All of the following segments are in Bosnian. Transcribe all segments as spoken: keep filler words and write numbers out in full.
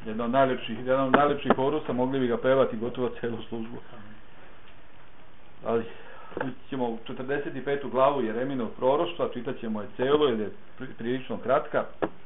Jedan od najlepših, jedan od najlepših korusa, mogli bi ga pevati gotovo celu službu. Ali ćemo u četrdeset petu glavu Jeremijinog proroštva, čitat ćemo je celo jer je prilično kratka.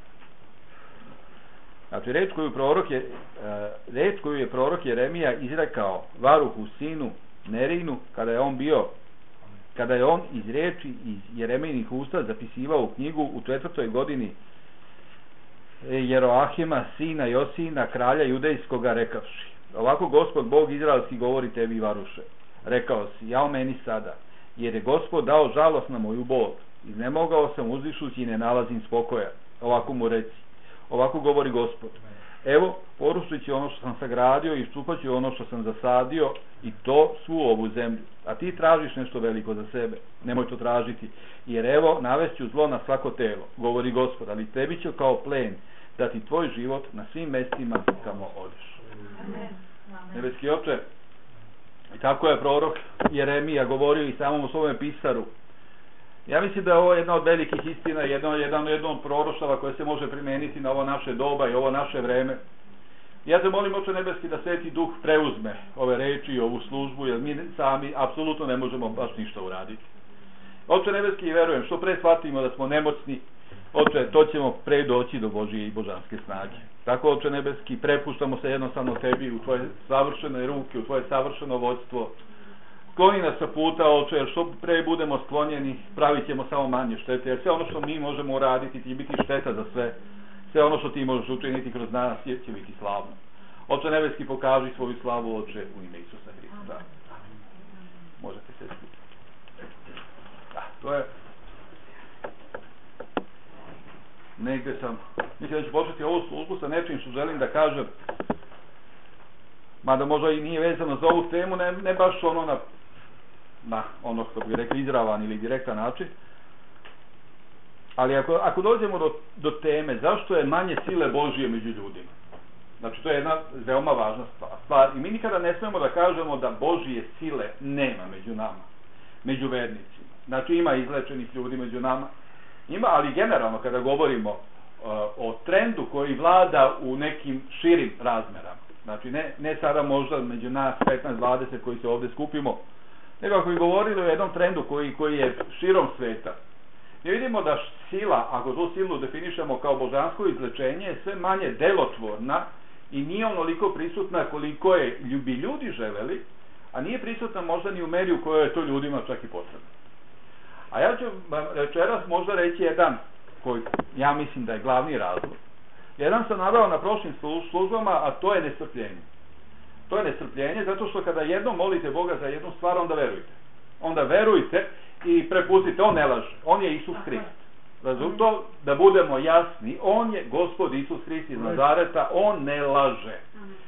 Znači, reč koju, prorok je, reč koju je prorok Jeremija izrekao Varuhu sinu Nerinu, kada je on bio, kada je on iz reči iz Jeremijinih usta zapisivao u knjigu u četvrtoj godini Jeroahima, sina Josina, kralja judejskoga, rekavši: ovako Gospod Bog izraelski govori tebi, Varuše. Rekao si: ja o meni sada, jer je Gospod dao žalost na moju bol. Iznemogao sam uzvišući i ne nalazim spokoja. Ovako mu reci: ovako govori Gospod: evo, porušit ću ono što sam sagradio i iščupat ću ono što sam zasadio, i to svu ovu zemlju. A ti tražiš nešto veliko za sebe. Nemoj to tražiti, jer evo, navešću zlo na svako telo, govori Gospod, ali tebi ću kao plen dati tvoj život na svim mestima kamo odeš. Nebeski Oče, i tako je prorok Jeremija govorio i samom u svome pisaru. Ja mislim da je ovo jedna od velikih istina, jedno, jedno, jedno od proroštava koje se može primijeniti na ovo naše doba i ovo naše vreme. Ja te molim, Oče nebeski, da Sveti Duh preuzme ove reči i ovu službu, jer mi sami apsolutno ne možemo baš ništa uraditi. Oče nebeski, verujem, što pre shvatimo da smo nemoćni, Oče, to ćemo pre doći do Božije i božanske snage. Tako, Oče nebeski, prepuštamo se jednostavno tebi u tvoje savršene ruke, u tvoje savršeno vodstvo. Skloni nas sa puta, Oče, jer što pre budemo sklonjeni, pravit ćemo samo manje štete, jer sve ono što mi možemo uraditi će biti šteta za sve. Sve ono što ti možeš učiniti kroz nas će biti slavno. Oče nebeski, pokaži svoju slavu, Oče, u ime Isusa Hrista. Možete se skupiti. Da, to je... Negde sam... Mislim da ću početi ovu službu sa nečim što želim da kažem, mada možda i nije vezano za ovu temu, ne, ne baš ono na, na ono što bi rekli izravan ili direktan način. Ali ako, ako dođemo do, do teme zašto je manje sile Božije među ljudima, znači to je jedna veoma važna stvar i mi nikada ne smemo da kažemo da Božije sile nema među nama, među vernicima. Znači ima izlečenih ljudi među nama, ima, ali generalno kada govorimo uh, o trendu koji vlada u nekim širim razmerama, znači ne, ne sada možda među nas petnaest dvadeset koji se ovdje skupimo, nego ako bi govorili o jednom trendu koji, koji je širom sveta, mi vidimo da sila, ako tu silu definišemo kao božansko izlečenje, je sve manje delotvorna i nije onoliko prisutna koliko je bi ljudi želeli, a nije prisutna možda ni u meri u kojoj je to ljudima čak i potrebno. A ja ću vam večeras možda reći jedan koji ja mislim da je glavni razlog. Jedan sam naveo na prošlim službama, a to je nestrpljenje. To je nestrpljenje zato što kada jednom molite Boga za jednu stvar, onda verujte. Onda verujte i prepustite, on ne laže, on je Isus Hrist. Razumite, da budemo jasni, on je Gospod Isus Hrist iz Nazareta, on ne laže.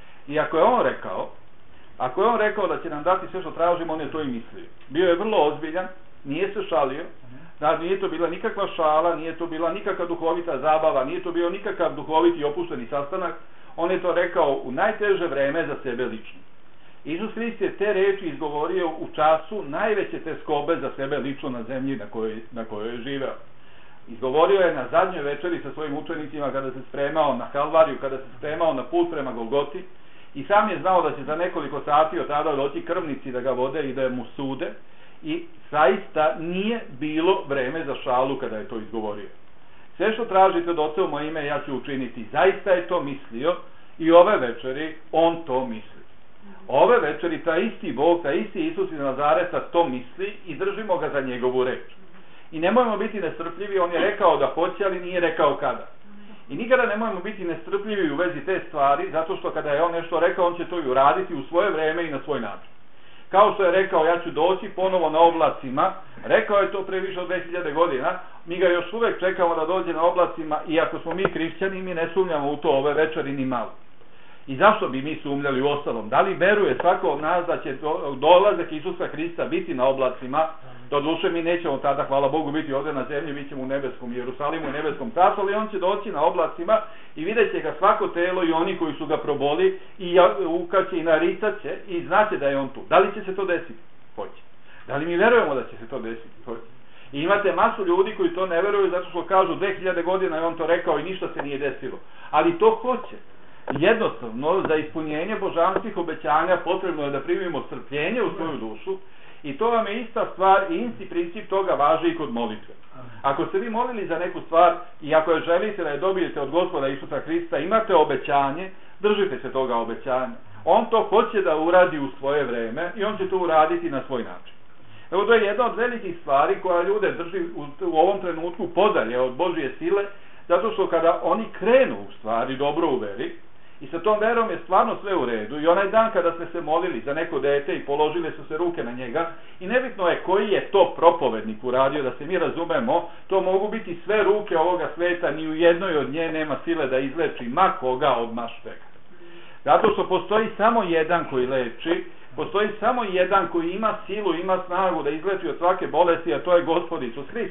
I ako je on rekao, ako je on rekao da će nam dati sve što tražimo, on je to i mislio. Bio je vrlo ozbiljan, nije se šalio, znači nije to bila nikakva šala, nije to bila nikakva duhovita zabava, nije to bio nikakav duhoviti opušteni sastanak, on je to rekao u najteže vreme za sebe lično. Isus Hrist je te reči izgovorio u času najveće teskobe za sebe lično na zemlji na kojoj, na kojoj je živeo. Izgovorio je na zadnjoj večeri sa svojim učenicima kada se spremao na Kalvariju, kada se spremao na put prema Golgoti i sam je znao da će za nekoliko sati od tada doći krvnici da ga vode i da mu sude i zaista nije bilo vreme za šalu kada je to izgovorio. Sve što tražite od Oca u moje ime ja ću učiniti. Zaista je to mislio i ove večeri on to misli. Ove večeri ta isti Bog, ta isti Isus iz Nazareta to misli i držimo ga za njegovu reč. I nemojmo biti nestrpljivi, on je rekao da hoće, ali nije rekao kada. I nikada nemojmo biti nestrpljivi u vezi te stvari, zato što kada je on nešto rekao, on će to i uraditi u svoje vreme i na svoj način. Kao što je rekao, ja ću doći ponovo na oblacima, rekao je to pre više od dve hiljade godina, mi ga još uvek čekamo da dođe na oblacima, i ako smo mi hrišćani, mi ne sumnjamo u to ove večeri ni malo. I zašto bi mi sumnjali u ostalom? Da li veruje svako od nas da će dolazak Isusa Hrista biti na oblacima? Do duše mi nećemo tada, hvala Bogu, biti ovdje na zemlji, mi ćemo u nebeskom Jerusalimu, u nebeskom carstvu, ali on će doći na oblacima i vidjet će ga svako telo i oni koji su ga proboli i ukaće i naricat će i znaće da je on tu. Da li će se to desiti? Hoće. Da li mi verujemo da će se to desiti? Hoće. I imate masu ljudi koji to ne veruju zato što kažu dve hiljade godina je on to rekao i ništa se nije desilo. Ali to hoće. Jednostavno, za ispunjenje božanskih obećanja potrebno je da primimo strpljenje u svoju dušu i to vam je ista stvar i isti princip toga važi i kod molitve. Ako ste vi molili za neku stvar i ako je želite da je dobijete od Gospoda Isusa Hrista, imate obećanje, držite se toga obećanja. On to hoće da uradi u svoje vreme i on će to uraditi na svoj način. Evo, to je jedna od velikih stvari koja ljude drži u, u ovom trenutku podalje od Božje sile, zato što kada oni krenu u stvari dobro u veri i sa tom verom je stvarno sve u redu i onaj dan kada ste se molili za neko dete i položile su se ruke na njega i nebitno je koji je to propovednik uradio, da se mi razumemo, to mogu biti sve ruke ovoga sveta, ni u jednoj od nje nema sile da izleči ma koga od maštega. Zato što postoji samo jedan koji leči, postoji samo jedan koji ima silu, ima snagu da izleči od svake bolesti, a to je Gospod Isus Hrist.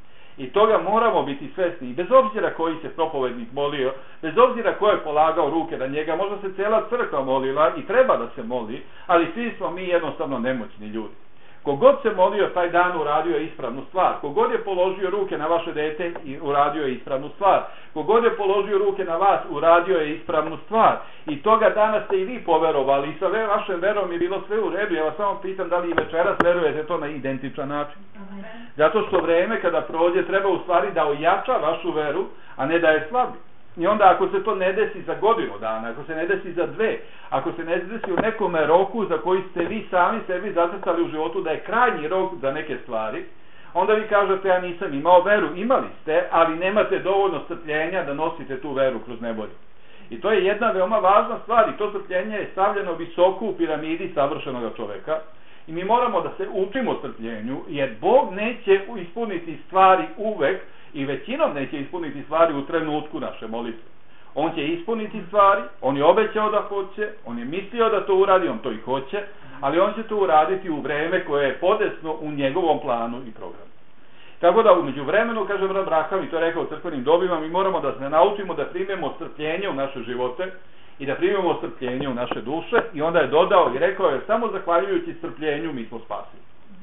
I toga moramo biti svesni. I bez obzira koji se propovednik molio, bez obzira ko je polagao ruke na njega, možda se cijela crkva molila i treba da se moli, ali svi smo mi jednostavno nemoćni ljudi. Kogod se molio taj dan uradio je ispravnu stvar. Kogod je položio ruke na vaše dete i uradio je ispravnu stvar. Kogod je položio ruke na vas uradio je ispravnu stvar. I toga dana ste i vi poverovali i sa vašem verom je bilo sve u redu. Ja vas samo pitam da li i večeras verujete to na identičan način. Zato što vreme kada prođe treba u stvari da ojača vašu veru, a ne da je slabi. I onda ako se to ne desi za godinu dana, ako se ne desi za dve, ako se ne desi u nekome roku za koji ste vi sami sebi zacrtali u životu da je krajnji rok za neke stvari, onda vi kažete ja nisam imao veru. Imali ste, ali nemate dovoljno strpljenja da nosite tu veru kroz nevolju. I to je jedna veoma važna stvar i to strpljenje je stavljeno visoko u piramidi savršenog čoveka. I mi moramo da se učimo strpljenju, jer Bog neće ispuniti stvari uvek i većinom neće ispuniti stvari u trenutku naše molitve. On će ispuniti stvari, on je obećao da hoće, on je mislio da to uradi, on to i hoće, ali on će to uraditi u vreme koje je podesno u njegovom planu i programu. Tako da umeđu vremenu, kaže brat Braham, i to je rekao u crkvenim dobima, mi moramo da se naučimo da primemo strpljenje u naše živote i da primemo strpljenje u naše duše, i onda je dodao i rekao je samo zahvaljujući strpljenju mi smo spasili.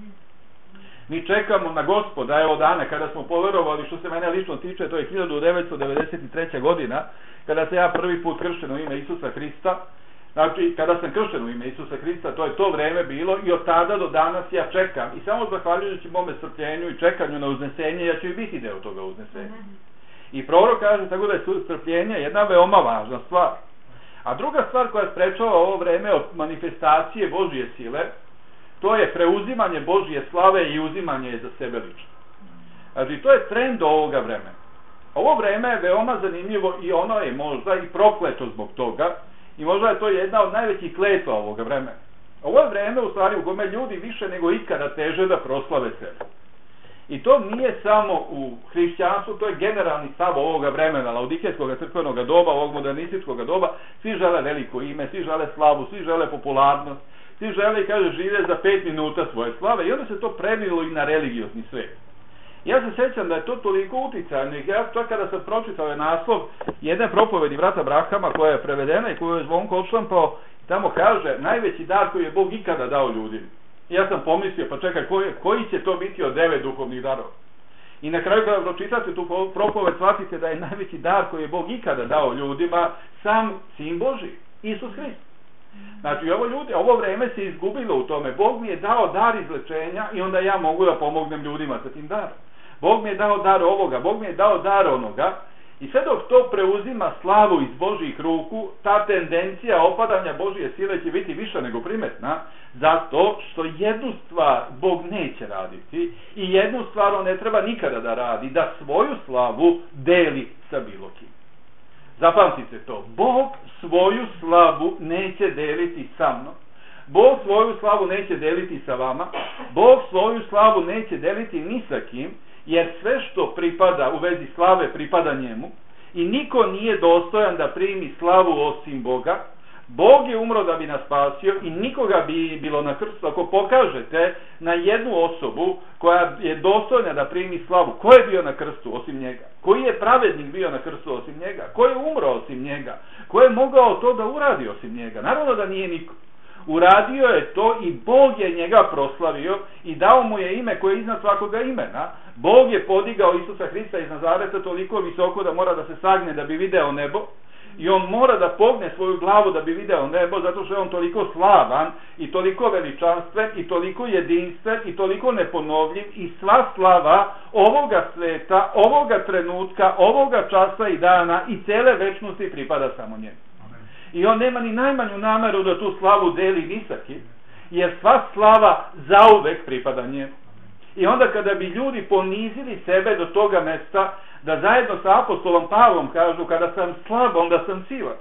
Mi čekamo na Gospoda, evo dana kada smo poverovali, što se mene lično tiče, to je hiljadu devetsto devedeset treća godina, kada se ja prvi put kršten u ime Isusa Hrista. Znači, kada sam kršten u ime Isusa Hrista, to je to vreme bilo i od tada do danas ja čekam. I samo zahvaljujući mome strpljenju i čekanju na uznesenje, ja ću i biti deo toga uznesenja. I prorok kaže tako da je strpljenje jedna veoma važna stvar. A druga stvar koja sprečava ovo vreme od manifestacije Božje sile, to je preuzimanje Božje slave i uzimanje je za sebe lično. Znači, to je trend ovoga vremena. Ovo vreme je veoma zanimljivo i ono je možda i prokleto zbog toga i možda je to jedna od najvećih kletva ovoga vremena. Ovo je vreme u stvari u kome ljudi više nego ikada teže da proslave sebe. I to nije samo u hrišćanstvu, to je generalni stav ovoga vremena, laodikejskog crkvenog doba, ovog modernističkog doba. Svi žele veliko ime, svi žele slavu, svi žele popularnost, svi žele i kaže žive za pet minuta svoje slave i onda se to prenijelo i na religiozni svijet. Ja se sjećam da je to toliko uticajno i ja to kada sam pročitao je naslov jedne propovedi brata Brahama koja je prevedena i koju je Zvonko odštampao, tamo kaže najveći dar koji je Bog ikada dao ljudima. I ja sam pomislio, pa čekaj, koji, koji će to biti od devet duhovnih darova? I na kraju kada pročitate tu propoved, shvatite da je najveći dar koji je Bog ikada dao ljudima sam Sin Božji, Isus Hrist. Znači, ovo, ljudi, ovo vreme se izgubilo u tome. Bog mi je dao dar izlečenja i onda ja mogu da pomognem ljudima sa tim darom. Bog mi je dao dar ovoga, Bog mi je dao dar onoga. I sve dok to preuzima slavu iz Božjih ruku, ta tendencija opadanja Božje sile će biti više nego primetna, zato što jednu stvar Bog neće raditi i jednu stvar on ne treba nikada da radi, da svoju slavu deli sa bilo kim. Zapamtite to, Bog svoju slavu neće deliti sa mnom, Bog svoju slavu neće deliti sa vama, Bog svoju slavu neće deliti ni sa kim, jer sve što pripada u vezi slave pripada njemu i niko nije dostojan da primi slavu osim Boga. Bog je umro da bi nas spasio i nikoga bi bilo na krstu. Ako pokažete na jednu osobu koja je dostojna da primi slavu, ko je bio na krstu osim njega? Koji je pravednik bio na krstu osim njega? Ko je umro osim njega? Ko je mogao to da uradi osim njega? Naravno da nije niko. Uradio je to i Bog je njega proslavio i dao mu je ime koje je iznad svakoga imena. Bog je podigao Isusa Hrista iz Nazareta toliko visoko da mora da se sagne da bi video nebo. I on mora da pogne svoju glavu da bi video nebo, zato što je on toliko slavan i toliko veličanstven i toliko jedinstven i toliko neponovljiv i sva slava ovoga sveta, ovoga trenutka, ovoga časa i dana i cele večnosti pripada samo njemu. I on nema ni najmanju nameru da tu slavu deli ni sa kim, jer sva slava zauvek pripada njemu. I onda kada bi ljudi ponizili sebe do toga mesta, da zajedno sa apostolom Pavlom kažu, kada sam slab, onda sam silan.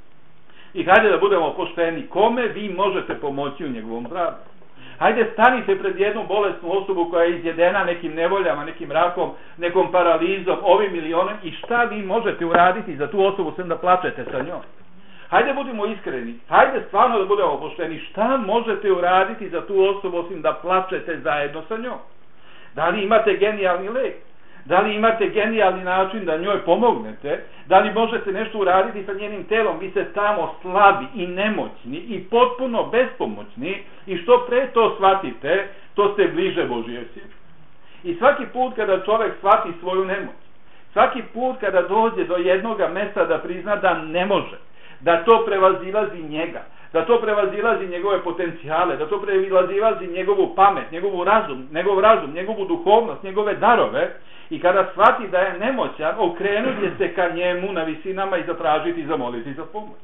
I hajde da budemo pošteni, kome vi možete pomoći u njegovom zdravlju? Hajde stanite pred jednu bolesnu osobu koja je izjedena nekim nevoljama, nekim rakom, nekom paralizom, ovim ili onim, i šta vi možete uraditi za tu osobu sem da plačete sa njom? Hajde budimo iskreni, hajde stvarno da budemo pošteni, šta možete uraditi za tu osobu osim da plačete zajedno sa njom? Da li imate genijalni lek? Da li imate genijalni način da njoj pomognete? Da li možete nešto uraditi sa njenim telom? Vi ste tamo slabi i nemoćni i potpuno bespomoćni i što pre to shvatite, to ste bliže Božjoj sili. I svaki put kada čovjek shvati svoju nemoć, svaki put kada dođe do jednoga mesta da prizna da ne može, da to prevazilazi njega, da to prevazilazi njegove potencijale, da to prevazilazi njegovu pamet, njegovu razum, njegov razum, njegovu duhovnost, njegove darove, i kada shvati da je nemoćan, okrenut je se ka njemu na visinama i zatražiti i zamoliti za pomoć.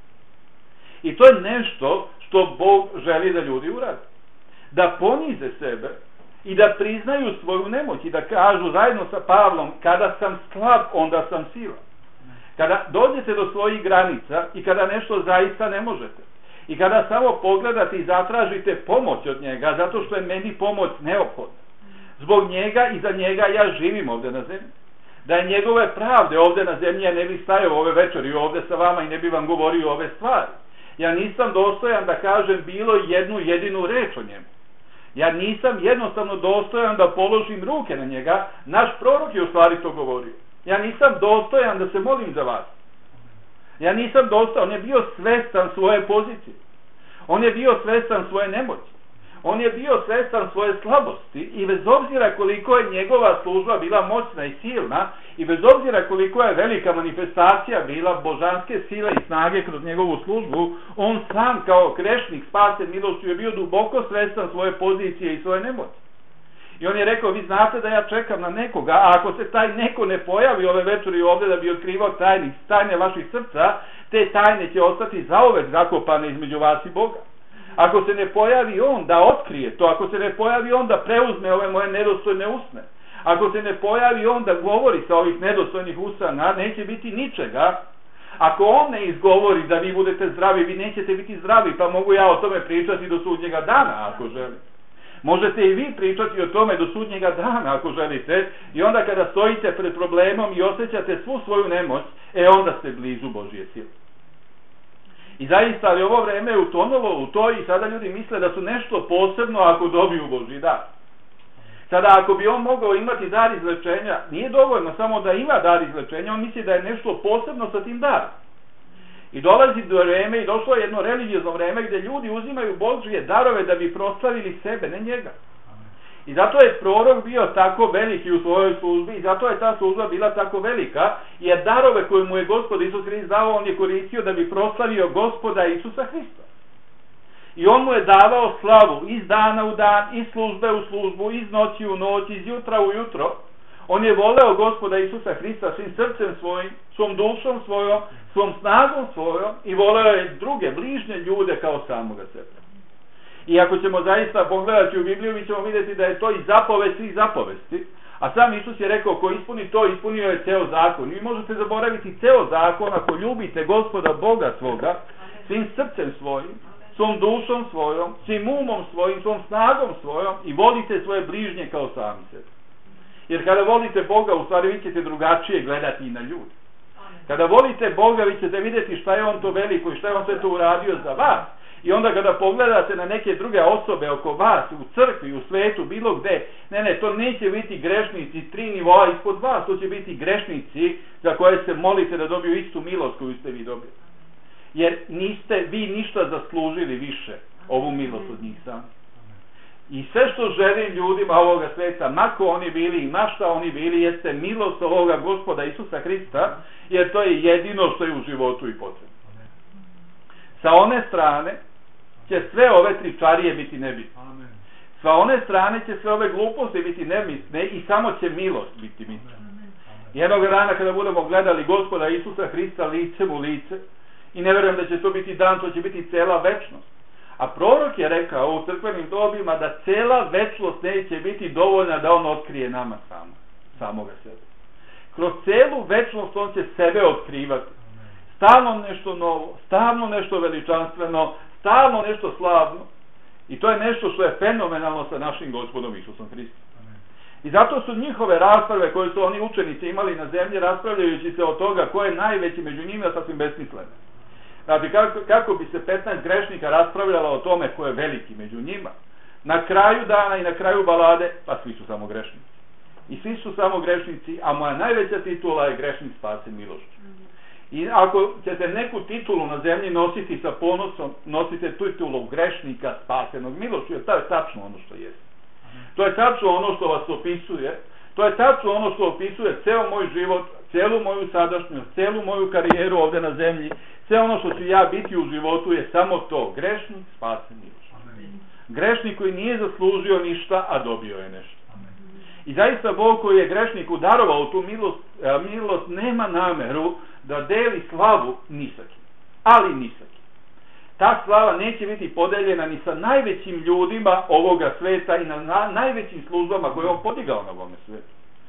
I to je nešto što Bog želi da ljudi urade. Da ponize sebe i da priznaju svoju nemoć i da kažu zajedno sa Pavlom, kada sam slab, onda sam silan. Kada dođete do svojih granica i kada nešto zaista ne možete, i kada samo pogledate i zatražite pomoć od njega, zato što je meni pomoć neophodna. Zbog njega i za njega ja živim ovdje na zemlji. Da je njegove pravde ovdje na zemlji, ja ne bih stajao ove večeri ovdje sa vama i ne bih vam govorio ove stvari. Ja nisam dostojan da kažem bilo jednu jedinu reč o njemu. Ja nisam jednostavno dostojan da položim ruke na njega. Naš prorok je u stvari to govorio. Ja nisam dostojan da se molim za vas. Ja nisam dostojan, on je bio svestan svoje pozicije. On je bio svestan svoje nemoći. On je bio svestan svoje slabosti i bez obzira koliko je njegova služba bila moćna i silna i bez obzira koliko je velika manifestacija bila božanske sile i snage kroz njegovu službu, on sam kao grešnik spasen milošću je bio duboko svestan svoje pozicije i svoje nemoći. I on je rekao, vi znate da ja čekam na nekoga, a ako se taj neko ne pojavi ove večeri ovdje da bi otkrivao tajne, tajne vaših srca, te tajne će ostati zauvek zakopane između vas i Boga. Ako se ne pojavi on da otkrije to, ako se ne pojavi on da preuzme ove moje nedostojne usne, ako se ne pojavi on da govori sa ovih nedostojnih usana, neće biti ničega. Ako on ne izgovori da vi budete zdravi, vi nećete biti zdravi, pa mogu ja o tome pričati do sudnjega dana, ako želite. Možete i vi pričati o tome do sudnjega dana, ako želite, i onda kada stojite pred problemom i osjećate svu svoju nemoć, e onda ste blizu Božje sile. I zaista, ali ovo vreme je utonulo u to i sada ljudi misle da su nešto posebno ako dobiju Božji dar. Sada, ako bi on mogao imati dar izlečenja, nije dovoljno samo da ima dar izlečenja, on misli da je nešto posebno sa tim darom. I dolazi do vreme i došlo je jedno religiozno vreme gdje ljudi uzimaju Božje darove da bi proslavili sebe, ne njega. I zato je prorok bio tako veliki u svojoj službi i zato je ta služba bila tako velika, jer darove koje mu je Gospod Isus Hrist dao, on je koristio da bi proslavio Gospoda Isusa Hrista. I on mu je davao slavu iz dana u dan, iz službe u službu, iz noći u noć, iz jutra u jutro. On je voleo Gospoda Isusa Hrista svim srcem svojim, svom dušom svojom, svom snagom svojom i voleo je druge, bližnje ljude kao samoga sebe. I ako ćemo zaista pogledati u Bibliju, mi ćemo vidjeti da je to i zapovest svih zapovesti, a sam Isus je rekao, ko ispuni to, ispunio je ceo zakon. I vi možete zaboraviti ceo zakon ako ljubite Gospoda Boga svoga, svim srcem svojim, svom dušom svojom, svim umom svojim, svom snagom svojom i volite svoje bližnje kao sami sebe. Jer kada volite Boga, u stvari vi ćete drugačije gledati i na ljudi. Kada volite Boga, vi ćete vidjeti šta je on to veliko i šta je on sve to uradio za vas. I onda kada pogledate na neke druge osobe oko vas, u crkvi, u svetu, bilo gde, ne, ne, to neće biti grešnici tri nivoa ispod vas, to će biti grešnici za koje se molite da dobiju istu milost koju ste vi dobili. Jer niste vi ništa zaslužili više ovu milost od njih sami. I sve što želim ljudima ovoga sveta, mako oni bili i ma šta oni bili, jeste milost ovoga Gospoda Isusa Hrista, jer to je jedino što je u životu i potrebno. Sa one strane će sve ove tričarije biti nebitne. Sa one strane će sve ove gluposti biti nebitne i samo će milost biti bitna. Jednog dana kada budemo gledali Gospoda Isusa Hrista licem u lice, i ne verujem da će to biti dan, to će biti cela večnost. A prorok je rekao u crkvenim dobima da cela večnost neće biti dovoljna da on otkrije nama samo, samoga sebe. Kroz celu večnost on će sebe otkrivati. Stalno nešto novo, stalno nešto veličanstveno, stalno nešto slavno. I to je nešto što je fenomenalno sa našim Gospodom Isusom Hristom. I zato su njihove rasprave koje su oni učenici imali na zemlji, raspravljajući se od toga ko je najveći među njima, sasvim besmislene. Znači, kako, kako bi se petnaest grešnika raspravljalo o tome ko je veliki među njima, na kraju dana i na kraju balade, pa svi su samo grešnici. I svi su samo grešnici, a moja najveća titula je grešnik spasen milošću. I ako ćete neku titulu na zemlji nositi sa ponosom, nosite titulu grešnika spasenog milošću, jer to je tačno ono što jeste. To je tačno ono što vas opisuje, to je tačno ono što opisuje ceo moj život, celu moju sadašnjost, celu moju karijeru ovde na zemlji, sve ono što ću ja biti u životu je samo to, grešnik spasen milošću. Grešnik koji nije zaslužio ništa, a dobio je nešto. I zaista Bog koji je grešniku darovao tu milost, milost nema nameru da deli slavu ni sa kim, ali ni sa kim. Ta slava neće biti podeljena ni sa najvećim ljudima ovoga sveta i na, na najvećim službama koje je on podigao na ovome svetu.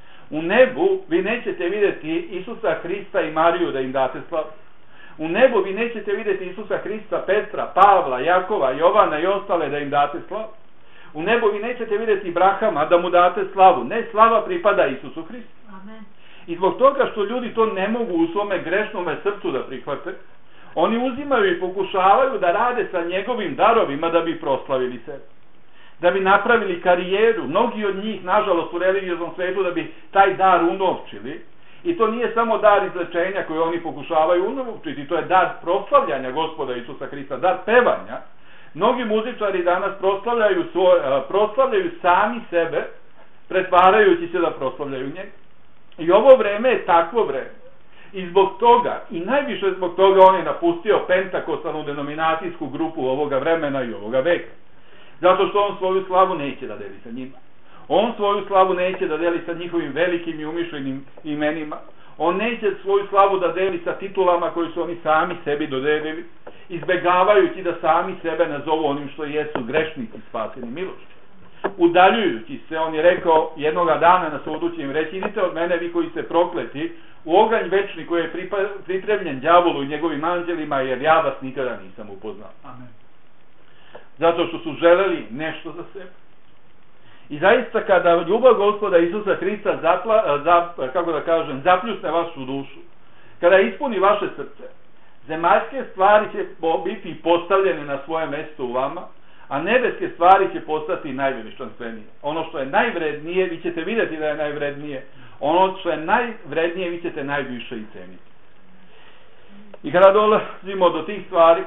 U nebu vi nećete vidjeti Isusa Hrista i Mariju da im date slavu. U nebu vi nećete vidjeti Isusa Hrista, Petra, Pavla, Jakova, Jovana i ostale da im date slavu. U nebu vi nećete vidjeti Abrahama da mu date slavu. Ne, slava pripada Isusu Hristu. Amen. I zbog toga što ljudi to ne mogu u svome grešnome srcu da prihvate, oni uzimaju i pokušavaju da rade sa njegovim darovima da bi proslavili sebe. Da bi napravili karijeru. Mnogi od njih, nažalost, u religioznom svetu da bi taj dar unovčili. I to nije samo dar izlečenja koji oni pokušavaju unovčiti, to je dar proslavljanja Gospoda Isusa Hrista, dar pevanja. Mnogi muzičari danas proslavljaju, svoj, proslavljaju sami sebe, pretvarajući se da proslavljaju njega. I ovo vreme je takvo vreme. I zbog toga, i najviše zbog toga, on je napustio pentakostalnu denominacijsku grupu ovoga vremena i ovoga veka. Zato što on svoju slavu neće da deli sa njima. On svoju slavu neće da deli sa njihovim velikim i umišljenim imenima. On neće svoju slavu da deli sa titulama koje su oni sami sebi dodelili, izbegavajući da sami sebe nazovu onim što jesu grešnici spaseni milošću. Udaljujući se, on je rekao jednoga dana na sudu će im reći: idite od mene vi koji ste prokleti u oganj večni koji je pripremljen đavolu i njegovim anđelima, jer ja vas nikada nisam upoznao. Amen. Zato što su želeli nešto za sebe. I zaista kada ljubav Gospoda Isusa Hrista zapla, za, kako da kažem, zapljusne vašu dušu, kada ispuni vaše srce, zemaljske stvari će biti postavljene na svoje mjesto u vama, a nebeske stvari će postati najveličanstvenije. Ono što je najvrednije, vi ćete vidjeti da je najvrednije. Ono što je najvrednije, vi ćete najviše i ceniti. I kada dolazimo do tih stvari,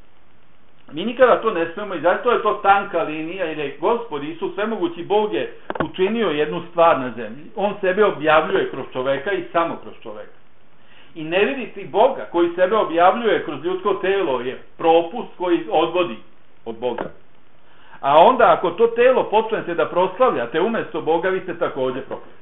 mi nikada to ne smemo, i zato je to tanka linija, jer je Gospod Isus, svemogući Bog, je učinio jednu stvar na zemlji. On sebe objavljuje kroz čoveka i samo kroz čoveka. I ne viditi Boga koji sebe objavljuje kroz ljudsko telo je propust koji odvodi od Boga. A onda ako to telo počnete da proslavljate umjesto Boga, vi ste također prokleti.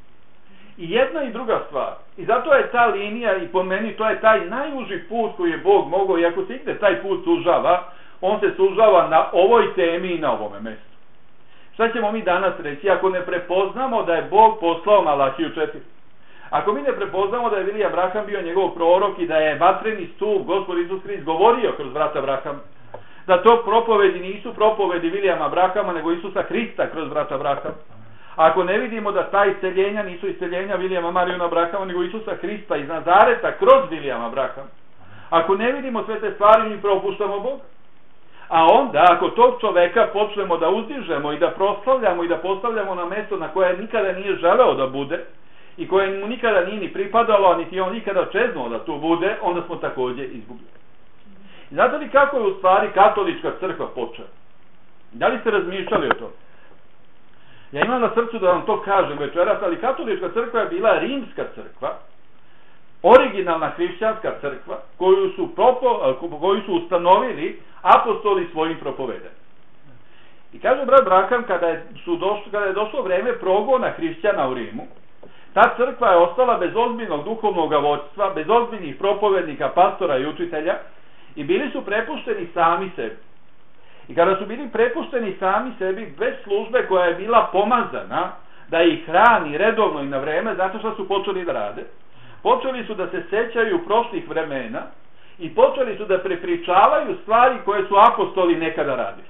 I jedna i druga stvar. I zato je ta linija, i po meni to je taj najuži put koji je Bog mogao, i ako se ide taj put sužava, on se sužava na ovoj temi i na ovome mjestu. Šta ćemo mi danas reći ako ne prepoznamo da je Bog poslao Malahiju četiri? Ako mi ne prepoznamo da je Vilija Abraham bio njegov prorok i da je vatreni stup Gospod Isus Hrist govorio kroz brata Abrahama, da to propovedi nisu propovedi Vilijama Abrahama, nego Isusa Hrista kroz brata Abrahama. Ako ne vidimo da ta isceljenja nisu isceljenja Vilijama Marijuna Abrahama, nego Isusa Hrista iz Nazareta kroz Vilijama Abrahama. Ako ne vidimo sve te stvari, mi propuštamo Boga. A onda, ako tog čoveka počnemo da uzdižemo i da proslavljamo i da postavljamo na mjesto na koje nikada nije želeo da bude i koje mu nikada nije ni pripadalo, niti on nikada čeznuo da tu bude, onda smo također izgubili. Znate li kako je u stvari katolička crkva počela? Da li ste razmišljali o to? Ja imam na srcu da vam to kažem večeras, ali katolička crkva je bila rimska crkva, originalna hrišćanska crkva, koju su, propo, koju su ustanovili apostoli svojim propovedanjem. I kaže brat Brakam, kada je, su došlo, kada je došlo vreme progona hrišćana u Rimu, ta crkva je ostala bez ozbiljnog duhovnog vođstva, bez ozbiljnih propovednika, pastora i učitelja, i bili su prepušteni sami sebi. I kada su bili prepušteni sami sebi, bez službe koja je bila pomazana da ih hrani redovno i na vreme, zato što su počeli da rade, počeli su da se sećaju prošlih vremena i počeli su da prepričavaju stvari koje su apostoli nekada radili.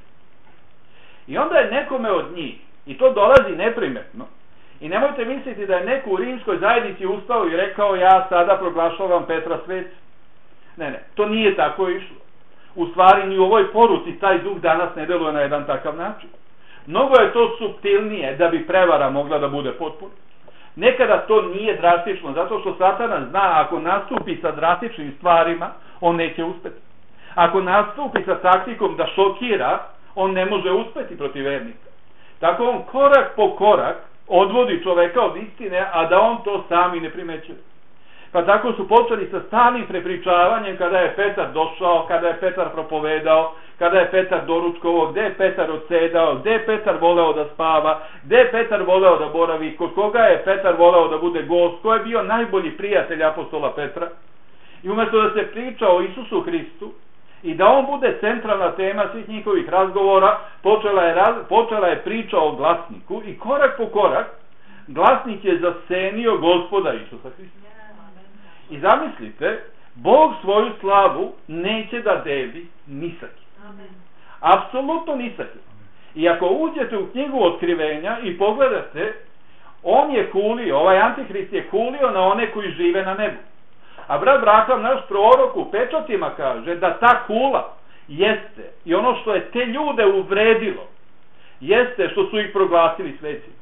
I onda je nekome od njih, i to dolazi neprimetno, i nemojte misliti da je neko u rimskoj zajednici ustao i rekao ja sada proglašavam Petra svecem. Ne, ne, to nije tako išlo. U stvari ni u ovoj poruci taj duh danas ne deluje na jedan takav način. Mnogo je to suptilnije da bi prevara mogla da bude potpuna. Nekada to nije drastično, zato što Satana zna ako nastupi sa drastičnim stvarima, on neće uspeti. Ako nastupi sa taktikom da šokira, on ne može uspeti protiv vernika. Tako on korak po korak odvodi čoveka od istine, a da on to sami ne primećuje. Pa tako su počeli sa stalnim prepričavanjem kada je Petar došao, kada je Petar propovedao, kada je Petar doručkovao, gde je Petar odsedao, gde je Petar voleo da spava, gde je Petar voleo da boravi, kod koga je Petar voleo da bude gost, ko je bio najbolji prijatelj apostola Petra. I umjesto da se priča o Isusu Hristu i da on bude centralna tema svih njihovih razgovora, počela je, raz, počela je priča o glasniku i korak po korak glasnik je zasenio Gospoda Isusa Hrista. I zamislite, Bog svoju slavu neće da deli ni sa kim. Apsolutno ni sa kim. I ako uđete u knjigu Otkrivenja i pogledate, on je kulio, ovaj Antihrist je kulio na one koji žive na nebu. A brat Brakam, naš prorok u pečatima kaže da ta kula jeste, i ono što je te ljude uvredilo, jeste što su ih proglasili svecima.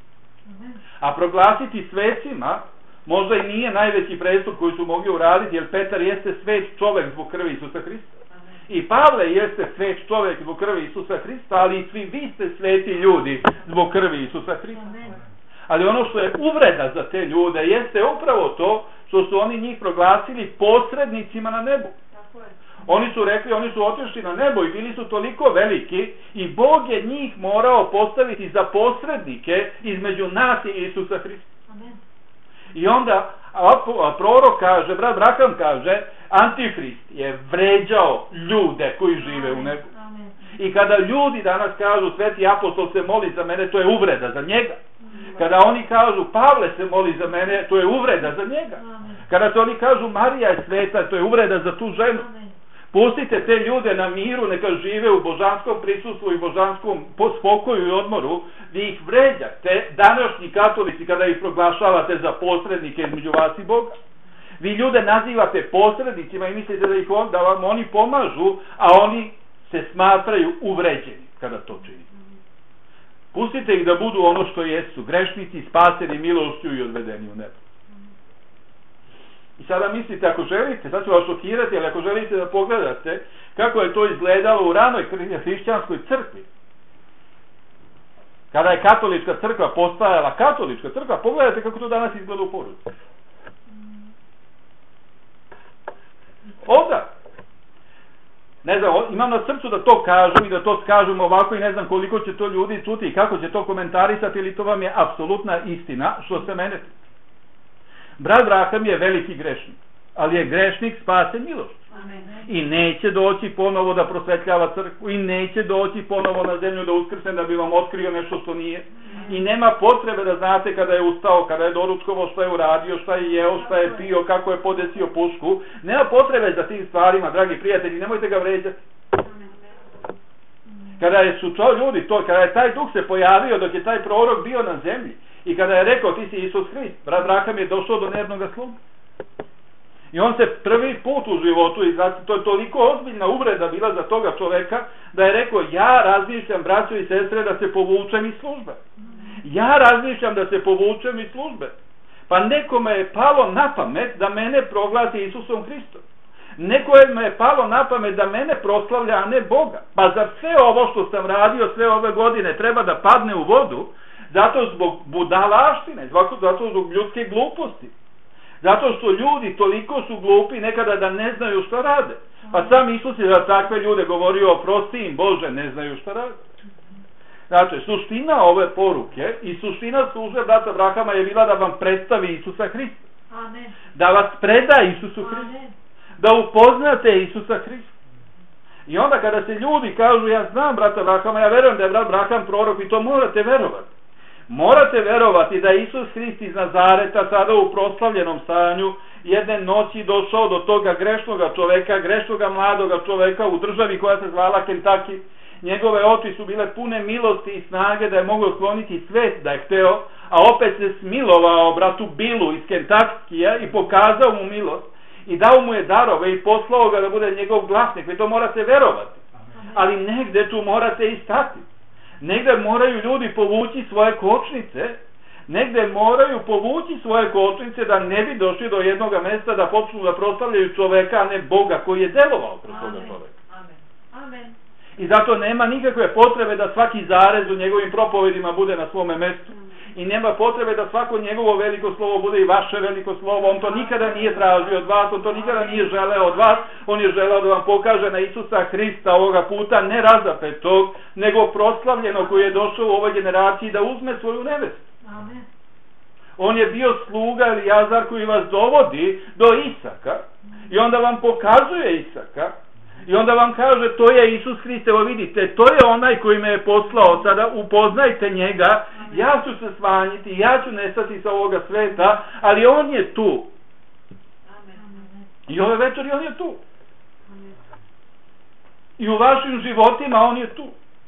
A proglasiti svecima možda i nije najveći prestup koji su mogli uraditi, jer Petar jeste sveć čovek zbog krvi Isusa Hrista. I Pavle jeste sveć čovek zbog krvi Isusa Hrista, ali i svi vi ste sveti ljudi zbog krvi Isusa Hrista. Ali ono što je uvreda za te ljude jeste upravo to što su oni njih proglasili posrednicima na nebu. Oni su rekli, oni su otišli na nebo i bili su toliko veliki i Bog je njih morao postaviti za posrednike između nas i Isusa Hrista. I onda prorok kaže, brat Brakam kaže, Antihrist je vređao ljude koji žive u nebu. I kada ljudi danas kažu sveti apostol se moli za mene, to je uvreda za njega. Kada oni kažu Pavle se moli za mene, to je uvreda za njega. Kada se oni kažu Marija je sveta, to je uvreda za tu ženu. Pustite te ljude na miru, neka žive u božanskom prisustvu i božanskom spokoju i odmoru. Vi ih vređate, današnji katolici, kada ih proglašavate za posrednike između vas i Boga. Vi ljude nazivate posrednicima i mislite da, ih on, da vam oni pomažu, a oni se smatraju uvređeni kada to čini. Pustite ih da budu ono što jesu, grešnici, spaseni milošću i odvedeni u nebo. I sada mislite, ako želite, sad ću vas šokirati, ali ako želite da pogledate kako je to izgledalo u ranoj hrišćanskoj crkvi, kada je katolička crkva postajala katolička crkva, pogledajte kako to danas izgleda u poruci. Ovdje, ne znam, imam na srcu da to kažem i da to kažem ovako i ne znam koliko će to ljudi čuti i kako će to komentarisati, ili to vam je apsolutna istina što se mene tiče. Brat Brakam je veliki grešnik, ali je grešnik spasen milošću. I neće doći ponovo da prosvetljava crkvu i neće doći ponovo na zemlju da uskrsne da bi vam otkrio nešto što nije. I nema potrebe da znate kada je ustao, kada je doručkovao, šta je uradio, šta je jeo, šta je pio, kako je podesio pušku. Nema potrebe za tim stvarima, dragi prijatelji, nemojte ga vređati. Kada je su to ljudi, to, kada je taj duh se pojavio dok je taj prorok bio na zemlji i kada je rekao ti si Isus Hrist, brat Brakam je došao do nervnog sluga. I on se prvi put u životu, i zato to je toliko ozbiljna uvreda bila za toga čoveka, da je rekao ja razmišljam, braćo i sestre, da se povučem iz službe. Ja razmišljam da se povučem iz službe. Pa nekome je palo na pamet da mene proglasi Isusom Hristom. Nekojima je palo na pamet da mene proslavlja, a ne Boga. Pa za sve ovo što sam radio sve ove godine treba da padne u vodu, zato zbog budalaštine, zato zbog ljudske gluposti. Zato što ljudi toliko su glupi nekada da ne znaju šta rade. Pa sam Isus je za takve ljude govorio, oprosti im Bože, ne znaju šta rade. Znači, suština ove poruke i suština službe brata Abrahama je bila da vam predstavi Isusa Hrista. Amen. Da vas preda Isusu Hristu. Da upoznate Isusa Hrista. I onda kada se ljudi kažu, ja znam brata Abrahama, ja verujem da je brat Abraham prorok i to morate verovati. Morate verovati da je Isus Hrist iz Nazareta sada u proslavljenom stanju jedne noći došao do toga grešnoga čoveka, grešnoga mladoga čoveka u državi koja se zvala Kentucky. Njegove oči su bile pune milosti i snage da je mogao skloniti svet da je hteo, a opet se smilovao bratu Billu iz Kentuckija i pokazao mu milost i dao mu je darove i poslao ga da bude njegov glasnik. Vi to morate verovati. Ali negde tu morate i stati. Negde moraju ljudi povući svoje kočnice, negde moraju povući svoje kočnice da ne bi došli do jednog mesta da počnu da proslavljaju čoveka, a ne Boga koji je delovao kroz toga čoveka. Amen. Amen. I zato nema nikakve potrebe da svaki zarez u njegovim propovedima bude na svome mestu. I nema potrebe da svako njegovo veliko slovo bude i vaše veliko slovo. On to nikada nije tražio od vas, on to nikada nije želeo od vas. On je želeo da vam pokaže na Isusa Hrista ovoga puta, ne razapetog, nego proslavljenog koji je došao u ovoj generaciji da uzme svoju nevestu. Amen. On je bio sluga Elijazar koji vas dovodi do Isaka i onda vam pokazuje Isaka. I onda vam kaže, to je Isus Hrist, evo vidite, to je onaj koji me je poslao, sada upoznajte njega, ja ću se smanjiti, ja ću nestati sa ovoga sveta, ali on je tu. I ove večeri on je tu. I u vašim životima on je tu.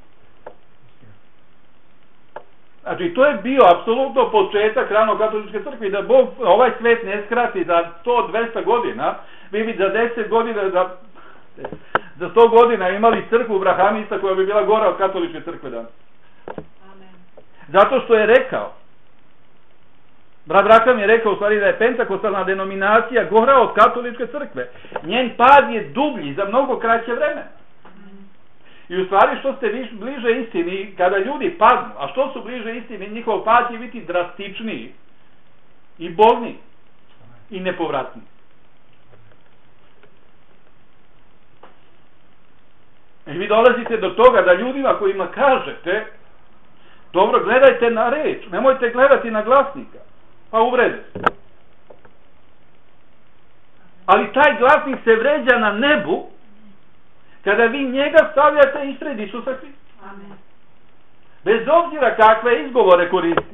Znači, to je bio apsolutno početak rano-katoličke crkve, da Bog ovaj svet ne skrati za sto do dvesta godina, vi bi za deset godina, za za sto godina imali crkvu Brahamista koja bi bila gora od katoličke crkve danas. Amen. Zato što je rekao, brat Braham je rekao u stvari da je pentakostalna denominacija gora od katoličke crkve. Njen pad je dublji za mnogo kraće vreme. Amen. I u stvari što ste viš, bliže istini, kada ljudi padnu, a što su bliže istini, njihov pad će biti drastičniji i bolniji i nepovratniji. I vi dolazite do toga da ljudima kojima kažete, dobro, gledajte na reč, nemojte gledati na glasnika, pa uvrede se. Ali taj glasnik se vređa na nebu kada vi njega stavljate ispred Isusa Hrista. Amen. Bez obzira kakve izgovore koristi.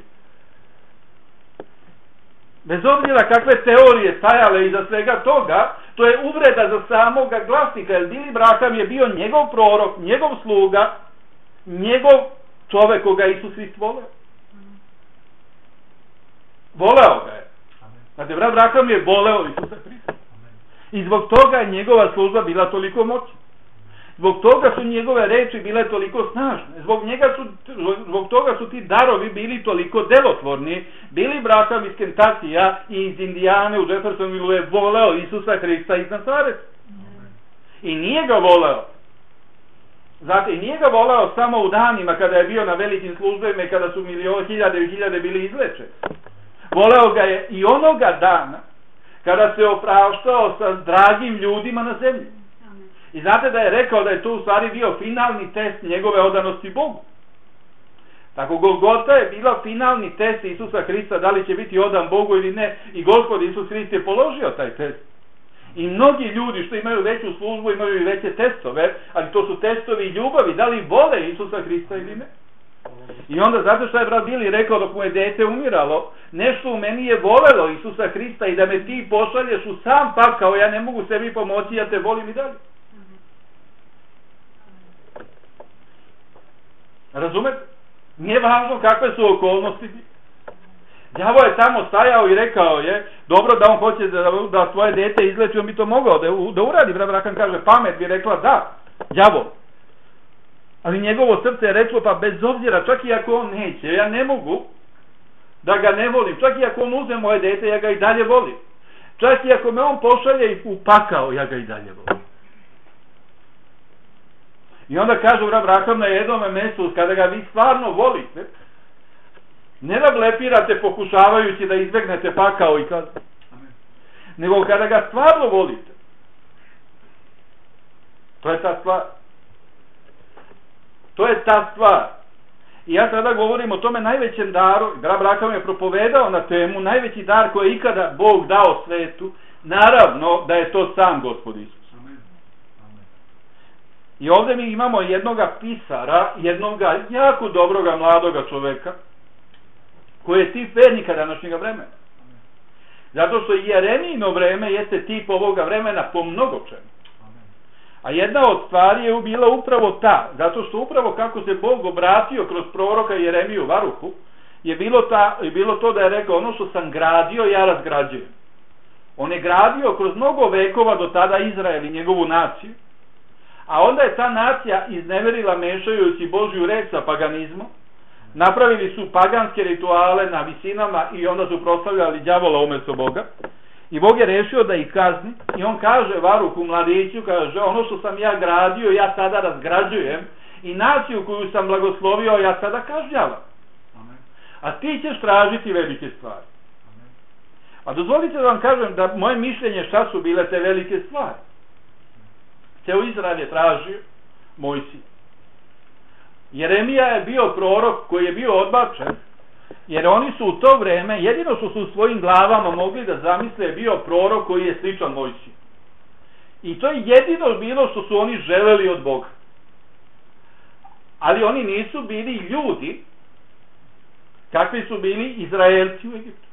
Bez obzira kakve teorije stajale iza svega toga, to je uvreda za samoga glasnika, jer Billy Graham je bio njegov prorok, njegov sluga, njegov čovek koga Isus Hrist voleo. Voleo ga je. Znači, brat Graham je voleo Isusa Hrista. I zbog toga je njegova služba bila toliko moćna. Zbog toga su njegove reči bile toliko snažne. Zbog, njega su, zbog toga su ti darovi bili toliko delotvorni. Billy Graham iz Kentuckija i iz Indijane u Jeffersonville je voleo Isusa Hrista iz Nazareta. I nije ga voleo. Zato i nije ga voleo samo u danima kada je bio na velikim službama i kada su milioni, hiljade i hiljade bili izlečeni. Voleo ga je i onoga dana kada se opraštao sa dragim ljudima na zemlji. I znate da je rekao da je to u stvari bio finalni test njegove odanosti Bogu. Tako Golgota je bila finalni test Isusa Hrista, da li će biti odan Bogu ili ne. I Gospod Isus Hrist je položio taj test. I mnogi ljudi što imaju veću službu imaju i veće testove, ali to su testovi ljubavi, da li vole Isusa Hrista ili ne. I onda zato što je brat Billy rekao dok mu je dete umiralo, nešto u meni je volelo Isusa Hrista i da me ti pošalješ u sam pakao, ja ne mogu sebi pomoći, ja te volim i dalje. Razumete? Nije važno kakve su okolnosti. Đavo je tamo stajao i rekao je, dobro da on hoće da, da svoje dete izleči, on bi to mogao da, da uradi. Brat Braham kaže, pamet bi rekla da, đavo. Ali njegovo srce je reklo, pa bez obzira, čak i ako on neće, ja ne mogu da ga ne volim. Čak i ako on uzme moje dete, ja ga i dalje volim. Čak i ako me on pošalje u pakao, ja ga i dalje volim. I onda kaže Abraham na jednome mjestu, kada ga vi stvarno volite, ne da blepirate pokušavajući da izbegnete pakao i kaznu, nego kada ga stvarno volite. To je ta stvar. To je ta stvar. I ja sada govorim o tome najvećem daru. Abraham je propovedao na temu najveći dar koji je ikada Bog dao svetu. Naravno da je to sam Gospod Isus. I ovdje mi imamo jednoga pisara, jednoga jako dobroga mladoga čoveka, koji je tip vernika današnjega vremena. Zato što Jeremijino vreme jeste tip ovoga vremena po mnogo čemu. A jedna od stvari je bila upravo ta, zato što upravo kako se Bog obratio kroz proroka Jeremiju Varuhu, je bilo, ta, je bilo to da je rekao, ono što sam gradio, ja razgrađujem. On je gradio kroz mnogo vekova do tada Izrael i njegovu naciju, a onda je ta nacija izneverila mešajući Božju reč sa paganizmom, napravili su paganske rituale na visinama i onda su proslavljali đavola umjesto Boga. I Bog je rešio da ih kazni i on kaže Varuhu mladiću, kaže, ono što sam ja gradio, ja sada razgrađujem i naciju koju sam blagoslovio, ja sada kažnjavam. A ti ćeš tražiti velike stvari. A dozvolite da vam kažem da moje mišljenje šta su bile te velike stvari. Ceo Izrael je tražio Mojsija. Jeremija je bio prorok koji je bio odbačen, jer oni su u to vreme, jedino što su u svojim glavama mogli da zamisle, bio prorok koji je sličan Mojsiju. I to je jedino bilo što su oni želeli od Boga. Ali oni nisu bili ljudi kakvi su bili Izraelci u Egiptu.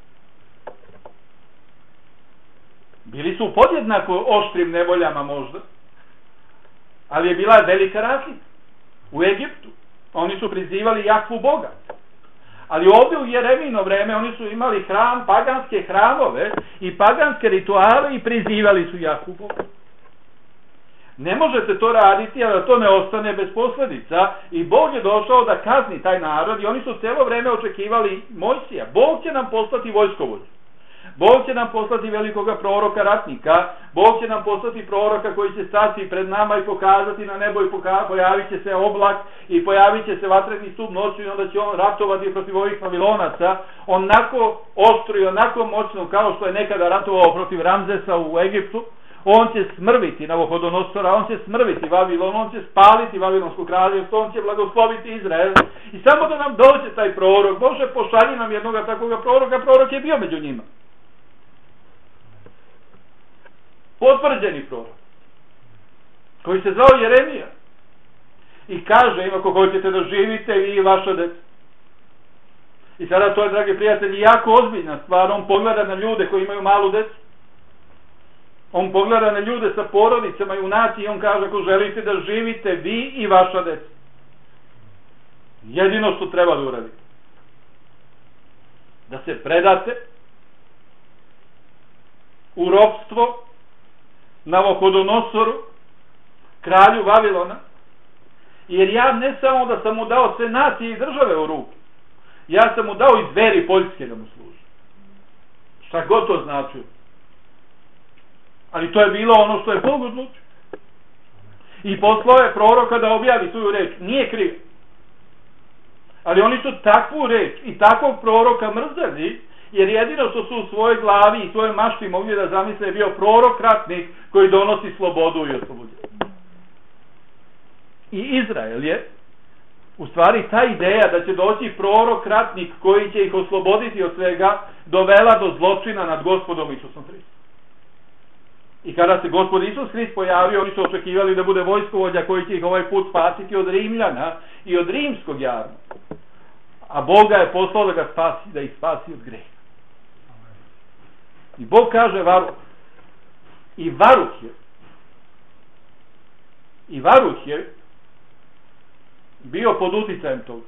Bili su podjednako oštrim nevoljama možda, ali je bila velika razlika. U Egiptu oni su prizivali Jahvu Boga. Ali ovdje u Jeremijino vreme oni su imali hram, paganske hramove i paganske rituale i prizivali su Jahvu Boga. Ne možete to raditi, a da to ne ostane bez posljedica. I Bog je došao da kazni taj narod i oni su cijelo vreme očekivali Mojsija. Bog će nam poslati vojskovođu. Bog će nam poslati velikoga proroka ratnika. Bog će nam poslati proroka koji će stati pred nama i pokazati na nebo i poka- pojavit će se oblak i pojavit će se vatreni stup noću i onda će on ratovati protiv ovih Vavilonaca. Onako oštro i onako moćno kao što je nekada ratovao protiv Ramzesa u Egiptu. On će smrviti Navohodonosora, on će smrviti Vavilon, on će spaliti Vavilonsko kraljevstvo, on će blagosloviti Izrael. I samo da nam dođe taj prorok, Bože, pošalji nam jednoga takvoga proroka, prorok je bio među njima. Potvrđeni prorok, koji se zvao Jeremija. I kaže im, ako hoćete da živite, vi i vaša deca. I sada to je, dragi prijatelji, jako ozbiljna stvar. On pogleda na ljude koji imaju malu decu. On pogleda na ljude sa porodicama i u naciji i on kaže, ako želite da živite vi i vaša deca, jedino što treba da uradite, da se predate u ropstvo Navohodonosoru, kralju Vavilona, jer ja ne samo da sam mu dao sve nacije i države u ruku, ja sam mu dao i zveri poljske da mu služi. Šta god to znači. Ali to je bilo ono što je Bog odlučio. I poslao je proroka da objavi svoju reč. Nije kriv. Ali oni su takvu reč i takvog proroka mrzeli, jer jedino što su u svojoj glavi i svojoj mašti mogli da zamisle je bio prorok ratnik koji donosi slobodu i oslobođenje. I Izrael je, u stvari ta ideja da će doći prorok ratnik koji će ih osloboditi od svega, dovela do zločina nad Gospodom Isusom Hristom. I kada se Gospod Isus Hrist pojavio, oni su očekivali da bude vojskovođa koji će ih ovaj put spasiti od Rimljana i od rimskog jarma. A Boga je poslao da ga spasi, da ih spasi od greha. I Bog kaže Varuh. I Varuh je. I Varuh je bio pod uticajem toga.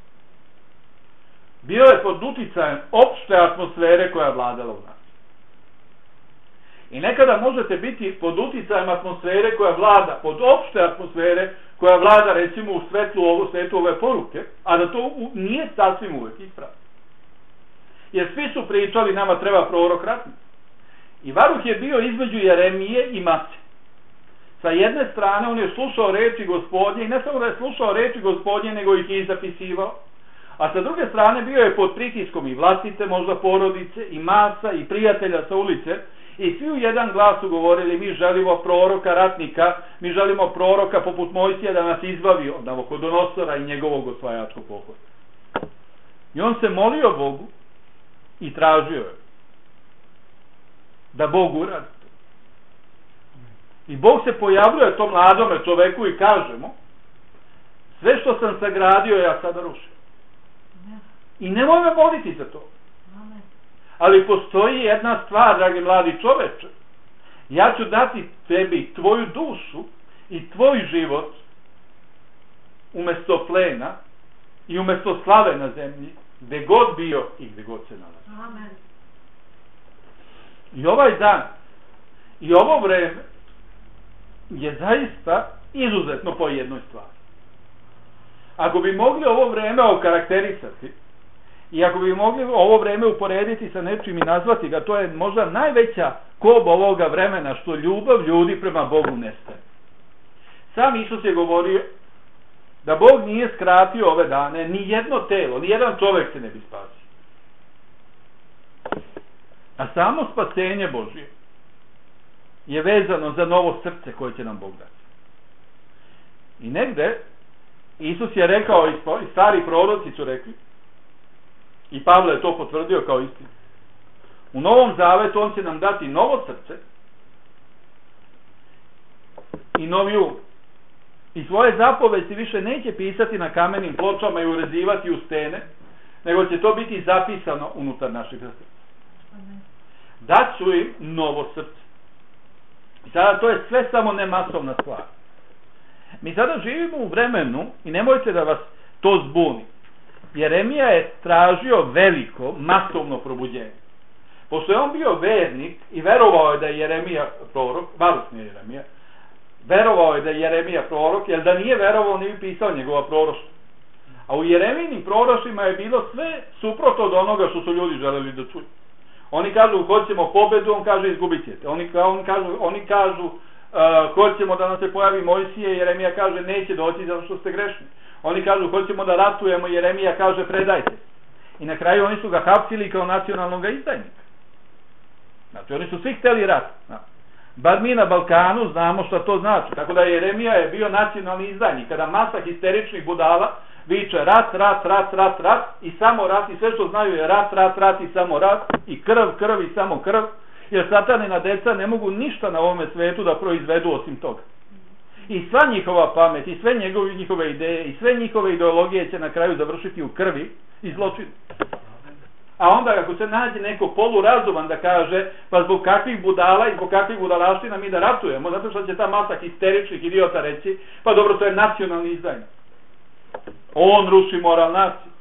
Bio je pod uticajem opšte atmosfere koja je vladala u nas. I nekada možete biti pod uticajem atmosfere koja vlada, pod opšte atmosfere koja vlada recimo u svetlu ovo, svetu ove poruke, a da to u, nije sasvim uvek ispravno. Jer svi su pričali nama treba prorok ratnik. I Baruh je bio između Jeremije i Mase. Sa jedne strane on je slušao reči Gospodnje i ne samo da je slušao reči Gospodnje, nego ih je i zapisivao. A sa druge strane bio je pod pritiskom i vlastite, možda porodice, i Masa, i prijatelja sa ulice. I svi u jedan glas su govorili, mi želimo proroka, ratnika, mi želimo proroka poput Mojsija da nas izbavi od Navokodonosora i njegovog osvajačkog pohoda. I on se molio Bogu i tražio je da Bog uradi to. I Bog se pojavljuje tom mladome čoveku i kaže mu, sve što sam sagradio ja sada rušim. I nemoj me moliti za to. Ali postoji jedna stvar, dragi mladi čoveče. Ja ću dati tebi tvoju dušu i tvoj život umjesto plena i umjesto slave na zemlji, gde god bio i gde god se nalazi. Amen. I ovaj dan i ovo vreme je zaista izuzetno po jednoj stvari. Ako bi mogli ovo vreme okarakterisati i ako bi mogli ovo vreme uporediti sa nečim i nazvati ga, to je možda najveća kob ovoga vremena, što ljubav ljudi prema Bogu nestaje. Sam Isus je govorio da Bog nije skratio ove dane, ni jedno telo, ni jedan čovjek se ne bi spasio. A samo spasenje Božje je vezano za novo srce koje će nam Bog dati. I negde Isus je rekao, i stari proroci su rekli, i Pavle je to potvrdio kao istinu, u Novom Zavetu on će nam dati novo srce i novi um. I svoje zapovesti više neće pisati na kamenim pločama i urezivati u stene, nego će to biti zapisano unutar našeg srca. Daću im novo srce. I sada to je sve samo ne masovna stvar. Mi sada živimo u vremenu, i nemojte da vas to zbuni, Jeremija je tražio veliko masovno probuđenje. Pošto je on bio vernik i verovao je da je Jeremija prorok, Baruh nije Jeremija, verovao je da je Jeremija prorok, jer da nije verovao nije bi pisao njegova proroštva. A u Jeremijinim proroštvima je bilo sve suprotno od onoga što su ljudi želeli da čuju. Oni kažu hoćemo pobedu, on kaže izgubit ćete. Oni, on kažu, oni kažu uh, hoćemo da nam se pojavi Mojsije, Jeremija kaže neće doći zato što ste grešni. Oni kažu hoćemo da ratujemo, Jeremija kaže predajte. I na kraju oni su ga hapsili kao nacionalnog izdajnika. Znači oni su svi hteli rat. Bar mi na Balkanu znamo što to znači. Tako da Jeremija je bio nacionalni izdajnik. Kada masa histeričnih budala viče rat, rat, rat, rat, rat i samo rat i sve što znaju je rat, rat, rat i samo rat i krv, krv i samo krv. Jer satanina deca ne mogu ništa na ovome svetu da proizvedu osim toga. I sva njihova pamet, i sve njegove, njihove ideje, i sve njihove ideologije će na kraju završiti u krvi i zločinu. A onda ako se nađe neko polurazuman da kaže, pa zbog kakvih budala i zbog kakvih budalaština mi da ratujemo, zato što će ta masa histeričnih idiota reći, pa dobro, to je nacionalni izdajnik. On ruši moral nacije.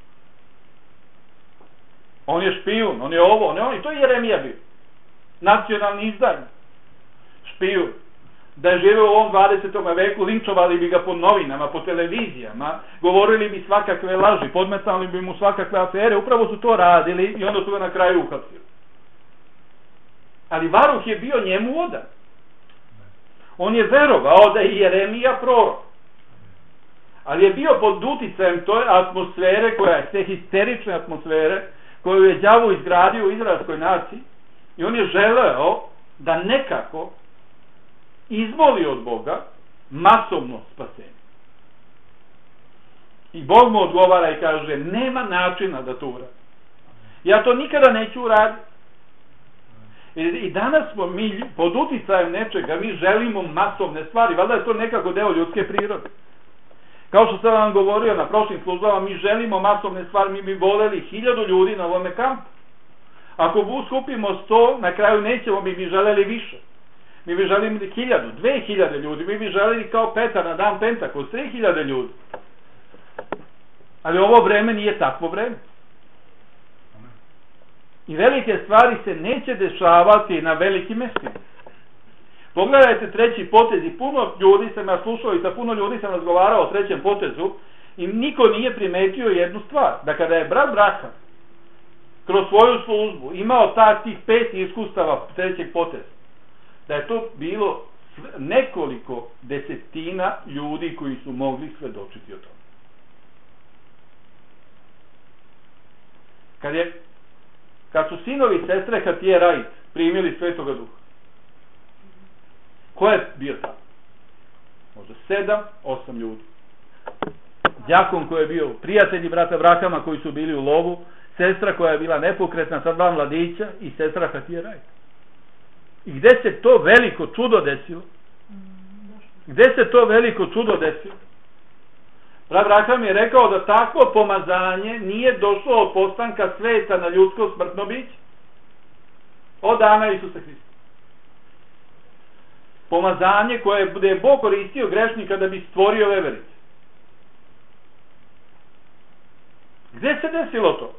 On je špijun, on je ovo, on je on, i to je Jeremija bio. Nacionalni izdajnik. Špijun. Da je živeo u ovom dvadesetom veku, linčovali bi ga po novinama, po televizijama, govorili bi svakakve laži, podmetali bi mu svakakve afere, upravo su to radili i onda su ga na kraju uhapsili. Ali Baruh je bio njemu odan. On je verovao da je Jeremija prorok. Ali je bio pod uticajem toj atmosfere, koja je te histerične atmosfere, koju je đavo izgradio u izraelskoj naciji, i on je želeo da nekako izvoli od Boga masovno spasenje. I Bog mu odgovara i kaže, nema načina da to uradi. Ja to nikada neću uraditi. I, i danas smo mi pod uticajem nečega, mi želimo masovne stvari, valjda je to nekako deo ljudske prirode. Kao što sam vam govorio na prošlim službama, mi želimo masovne stvari, mi bi voleli hiljadu ljudi na ovome kampu. Ako skupimo sto, na kraju nećemo, mi bi želeli više. Mi bi želeli hiljadu, dve hiljade ljudi, mi bi želeli kao Petar na dan Pentakos, tri hiljade ljudi. Ali ovo vreme nije takvo vreme. I velike stvari se neće dešavati na velikim mestima. Pogledajte treći potez i puno ljudi sam ja slušao i sa puno ljudi sam razgovarao o trećem potezu i niko nije primetio jednu stvar. Da kada je brat Braham kroz svoju službu imao ta tih pet iskustava trećeg poteza, da je to bilo nekoliko desetina ljudi koji su mogli svedočiti o tome. Kad, je, kad su sinovi i sestre Hatije Rait primili Svetoga Duha, ko je bio tamo? Možda sedam, osam ljudi. Đakon koji je bio prijatelji brata Brakama koji su bili u lovu, sestra koja je bila nepokretna sa dva mladića i sestra Hatije Rait. I gde se to veliko čudo desilo? Gde se to veliko čudo desilo? Brat Brakam je rekao da takvo pomazanje nije došlo od postanka sveta na ljudsko smrtno biće od dana Isusa Hrista. Pomazanje koje je Bog koristio grešnika da bi stvorio veverice. Gde se desilo to?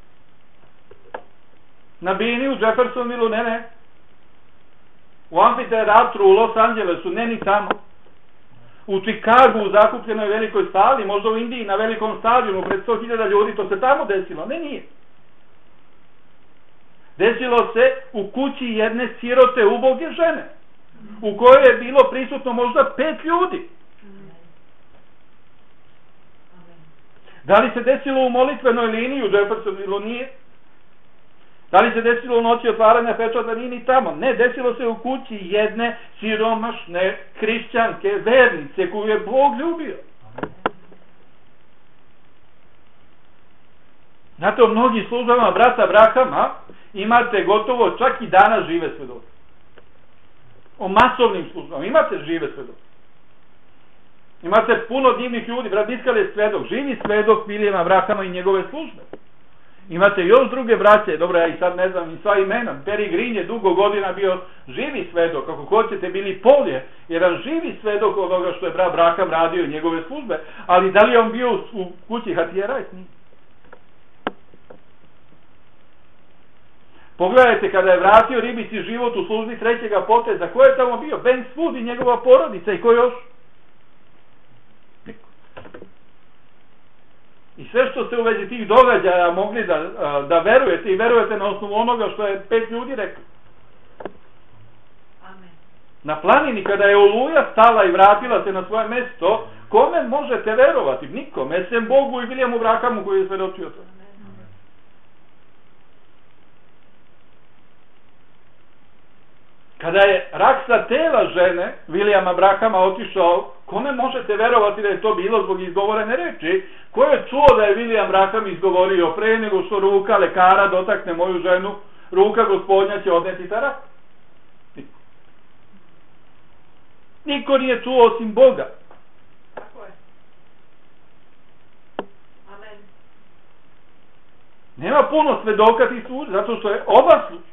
Na bini u Jeffersonville, ne, ne. U amfiteatru u Los Angelesu, ne ni tamo. U Chicagu, u zakupljenoj velikoj sali, možda u Indiji na velikom stadionu pred sto hiljada ljudi, to se tamo desilo. Ne, nije. Desilo se u kući jedne sirote uboge žene, u kojoj je bilo prisutno možda pet ljudi. Da li se desilo u molitvenoj liniji u Jeffersonville? Nije. Da li se desilo u noći otvaranja pečata? Nije ni tamo. Ne, desilo se u kući jedne siromašne hrišćanke, vernice koju je Bog ljubio. Znate, u mnogim službama brata Brakama imate gotovo čak i danas žive svedoke. O masovnim službama imate žive svedoke. Imate puno divnih ljudi. Brat Biskal je svedok, živi svedok Vilijama Brakama i njegove službe. Imate još druge braće, dobro, ja i sad ne znam i sva imena. Peri Green je dugo godina bio živi svedok, ako hoćete bili Pol je jedan živi svedok od onoga što je brat Brakam radio njegove službe, ali da li je on bio u kući Hatije Rait? Nije. Pogledajte, kada je vratio ribici život u službi trećega poteza, ko je tamo bio? Ben Swood i njegova porodica i ko još? Niko. I sve što ste u vezi tih događaja mogli da, da verujete i verujete na osnovu onoga što je pet ljudi rekli. Amen. Na planini kada je oluja stala i vratila se na svoje mesto, kome možete verovati? Nikome, sem Bogu i Vilijamu Brakamu koji je svedočio to. Kada je rak sa tela žene Vilijama Brakama otišao, kome možete verovati da je to bilo zbog izgovorene reči? Ko je čuo da je Vilijam Brakam izgovorio pre nego što ruka lekara dotakne moju ženu, ruka Gospodnja će odneti ta rak? Niko. Niko nije čuo osim Boga. Tako je. Amen. Nema puno svedoka ti služi, zato što je oba služi.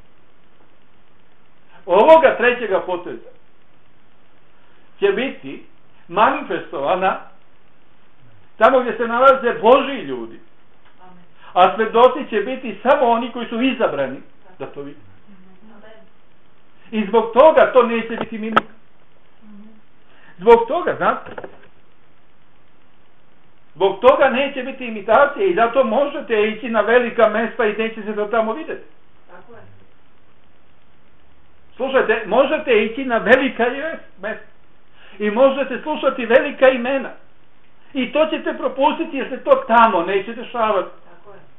Ovoga trećega poteza će biti manifestovana tamo gdje se nalaze Božji ljudi. Amen. A svedoci će biti samo oni koji su izabrani da to vidi. Amen. I zbog toga to neće biti mimika. Zbog toga, znate, zbog toga neće biti imitacije i zato možete ići na velika mesta i neće se to tamo vidjeti. Tako je. Slušajte, možete ići na velika mesta i možete slušati velika imena i to ćete propustiti jer se to tamo neće dešavati. Tako je.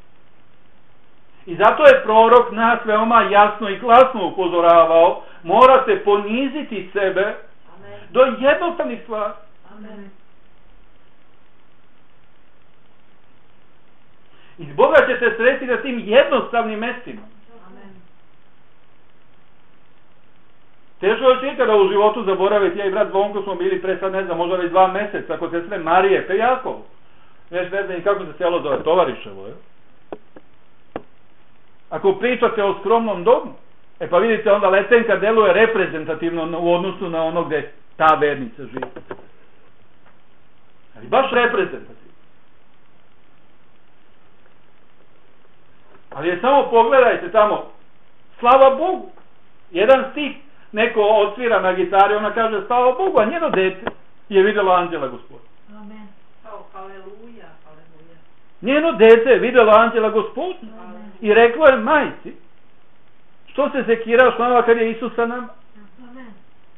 I zato je prorok nas veoma jasno i glasno upozoravao, morate poniziti sebe. Amen. Do jednostavnih stvari. Amen. I Boga ćete sresti na tim jednostavnim mestima. Teško je ikada u životu zaboraviti, ja i brat Zvonko smo bili pre sad ne znam, možda već dva meseca kod sestre Marije, pe Jakov. Već ne znam i kako se selo zove, Tovariševo, je? Ako pričate o skromnom domu, e pa vidite onda Letenka deluje reprezentativno u odnosu na ono gde ta vernica živi. Ali baš reprezentativno. Ali je samo pogledajte tamo, slava Bogu, jedan stih, neko odsvira na gitari, ona kaže slava Bogu, a njeno dete je vidjelo anđela Gospoda. Amen. Oh, haleluja, haleluja. Njeno dete je vidjelo anđela Gospoda. Amen. I reklo je majci, što se sekiraš nama kad je Isus sa nama? Amen.